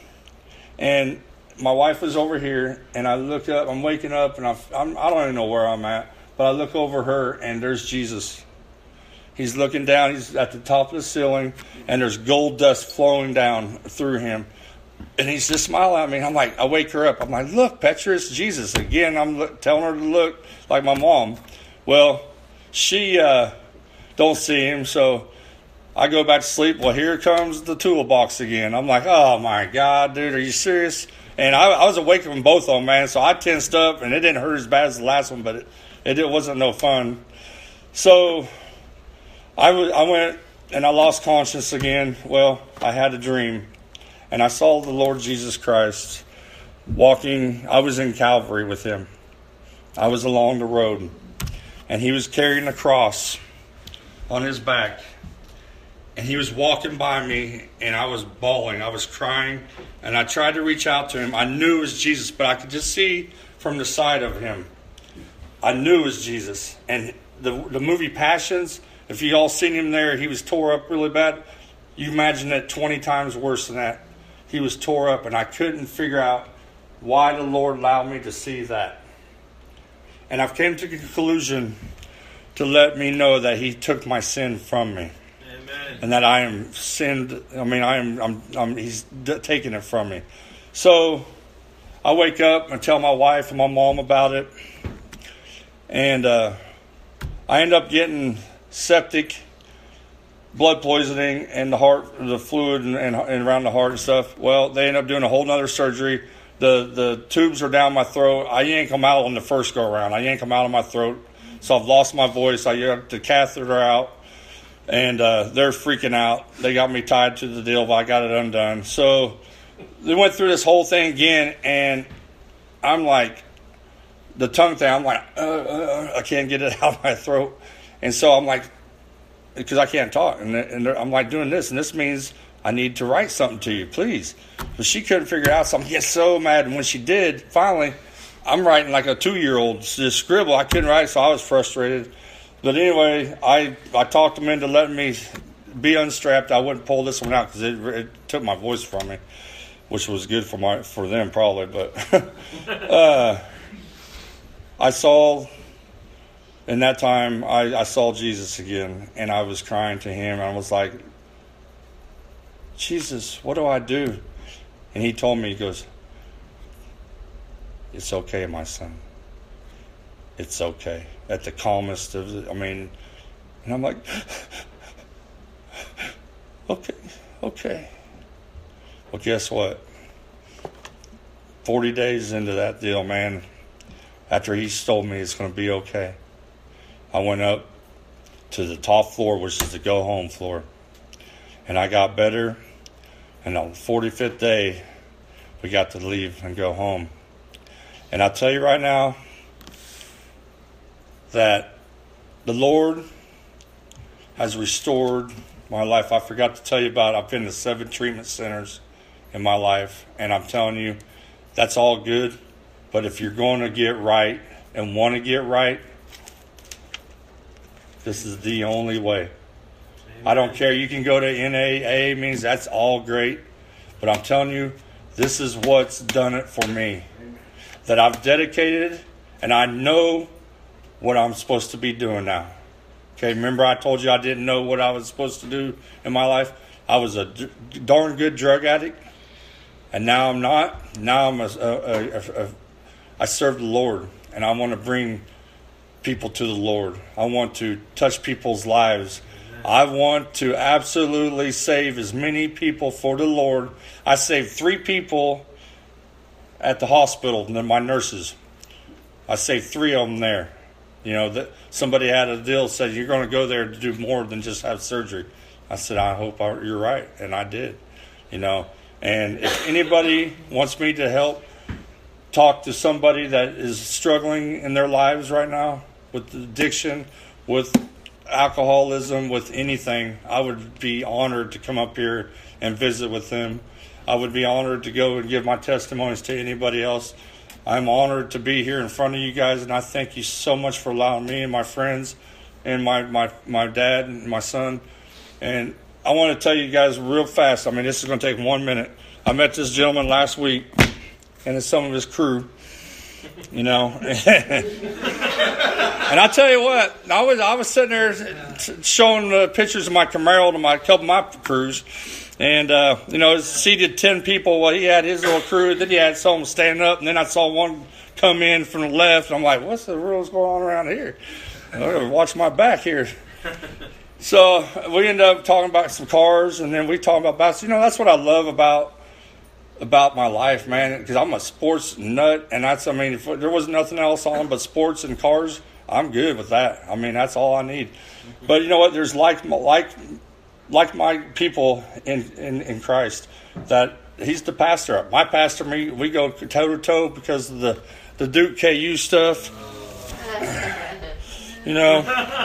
and my wife was over here, and I look up. I'm waking up, and I I'm, I don't even know where I'm at, but I look over her, and there's Jesus. He's looking down. He's at the top of the ceiling, and there's gold dust flowing down through him. And he's just smiling at me. I'm like, I wake her up. I'm like, look, Petra, it's Jesus. Again, I'm look, telling her to look like my mom. Well, she uh, don't see him, so I go back to sleep. Well, here comes the toolbox again. I'm like, oh, my God, dude, are you serious? And I, I was awake from both of them, man, so I tensed up, and it didn't hurt as bad as the last one, but it, it, it wasn't no fun. So I, w- I went, and I lost conscience again. Well, I had a dream, and I saw the Lord Jesus Christ walking. I was in Calvary with him. I was along the road, and he was carrying a cross on his back, and he was walking by me, and I was bawling. I was crying, and I tried to reach out to him. I knew it was Jesus, but I could just see from the side of him. I knew it was Jesus. And the the movie Passions, if you all seen him there, he was tore up really bad. You imagine it twenty times worse than that. He was tore up, and I couldn't figure out why the Lord allowed me to see that. And I've came to the conclusion to let me know that he took my sin from me. Amen. And that I am sinned. I mean, I am. I'm. I'm he's d- taking it from me. So I wake up and tell my wife and my mom about it, and uh, I end up getting septic, blood poisoning, and the heart, the fluid, and, and, and around the heart and stuff. Well, they end up doing a whole nother surgery. The the tubes are down my throat. I yank them out on the first go around. I yank them out of my throat, so I've lost my voice. I got the catheter out, and uh, they're freaking out. They got me tied to the deal, but I got it undone. So they went through this whole thing again, and I'm like, the tongue thing, I'm like, uh, uh, I can't get it out of my throat. And so I'm like, because I can't talk, and, and I'm like doing this, and this means I need to write something to you, please. But she couldn't figure it out, so I'm getting so mad. And when she did, finally, I'm writing like a two-year-old, just scribble. I couldn't write, so I was frustrated. But anyway, I, I talked them into letting me be unstrapped. I wouldn't pull this one out because it, it took my voice from me, which was good for my for them probably. But uh, I saw, in that time, I, I saw Jesus again, and I was crying to him. I was like, Jesus, what do I do? And he told me, he goes, it's okay, my son. It's okay. At the calmest of the, I mean, and I'm like, okay, okay. Well, guess what? forty days into that deal, man, after he told me it's going to be okay, I went up to the top floor, which is the go home floor. And I got better. And on the forty-fifth day, we got to leave and go home. And I'll tell you right now that the Lord has restored my life. I forgot to tell you about it. I've been to seven treatment centers in my life. And I'm telling you, that's all good. But if you're going to get right and want to get right, this is the only way. Amen. I don't care. You can go to N A A meetings. That's all great. But I'm telling you, this is what's done it for me. Amen. That I've dedicated, and I know what I'm supposed to be doing now. Okay, remember I told you I didn't know what I was supposed to do in my life? I was a d- darn good drug addict, and now I'm not. Now I'm a, a, a, a I serve the Lord, and I want to bring people to the Lord. I want to touch people's lives. I want to absolutely save as many people for the Lord. I saved three people at the hospital, and then my nurses. I saved three of them there. You know, that somebody had a deal, said, you're going to go there to do more than just have surgery. I said, I hope I, you're right. And I did, you know. And if anybody wants me to help talk to somebody that is struggling in their lives right now with addiction, with alcoholism, with anything, I would be honored to come up here and visit with them. I would be honored to go and give my testimonies to anybody else. I'm honored to be here in front of you guys, and I thank you so much for allowing me and my friends and my, my, my dad and my son. And I want to tell you guys real fast, I mean, this is going to take one minute. I met this gentleman last week, and some of his crew, you know. And I tell you what, I was I was sitting there showing uh, pictures of my Camaro to my couple of my crews, and uh, you know, seated ten people. Well, he had his little crew. Then he had some standing up, and then I saw one come in from the left. And I'm like, what's the rules going on around here? I gotta watch my back here. So we ended up talking about some cars, and then we talked about basketball. You know, that's what I love about. about my life, man, because I'm a sports nut, and that's, I mean, if there was nothing else on but sports and cars, I'm good with that. I mean, that's all I need. But you know what? There's like like like my people in, in, in Christ, that he's the pastor. My pastor, me, we go toe to toe because of the, the Duke K U stuff. You know.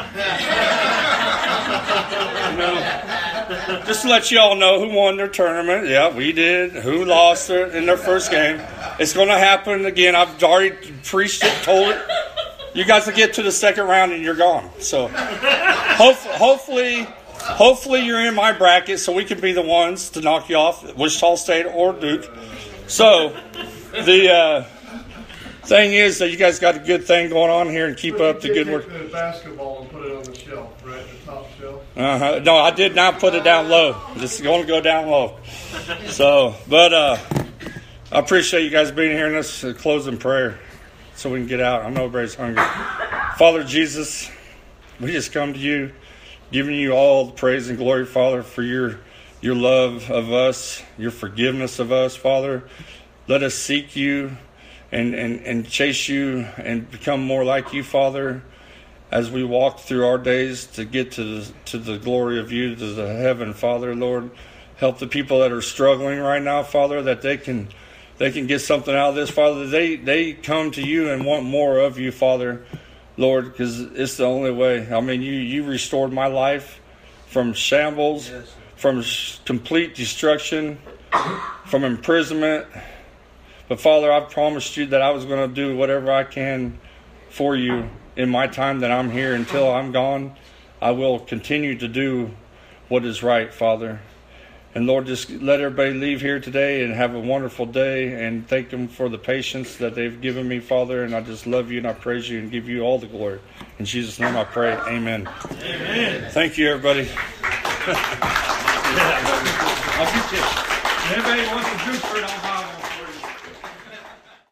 You know. Just to let you all know who won their tournament. Yeah, we did. Who lost their, in their first game. It's going to happen again. I've already preached it, told it. You guys will get to the second round and you're gone. So hope, hopefully hopefully you're in my bracket so we can be the ones to knock you off, Wichita State or Duke. So the uh, thing is that you guys got a good thing going on here and keep up the good work. The basketball and put it on the shelf, right? The top shelf. Uh-huh. No, I did not put it down low. Just going to go down low. So, but uh, I appreciate you guys being here, and let's close in prayer so we can get out. I know everybody's hungry. Father Jesus, we just come to you, giving you all the praise and glory, Father, for your your love of us, your forgiveness of us, Father. Let us seek you and, and, and chase you and become more like you, Father, as we walk through our days to get to the, to the glory of you, to the heaven, Father, Lord. Help the people that are struggling right now, Father, that they can they can get something out of this, Father. They they come to you and want more of you, Father, Lord, because it's the only way. I mean, you, you restored my life from shambles, yes, from complete destruction, from imprisonment. But, Father, I promised you that I was going to do whatever I can for you in my time that I'm here until I'm gone. I will continue to do what is right, Father. And, Lord, just let everybody leave here today and have a wonderful day, and thank them for the patience that they've given me, Father. And I just love you and I praise you and give you all the glory. In Jesus' name I pray. Amen. Amen. Thank you, everybody. I'll get you. If anybody wants a juice for it, I'll buy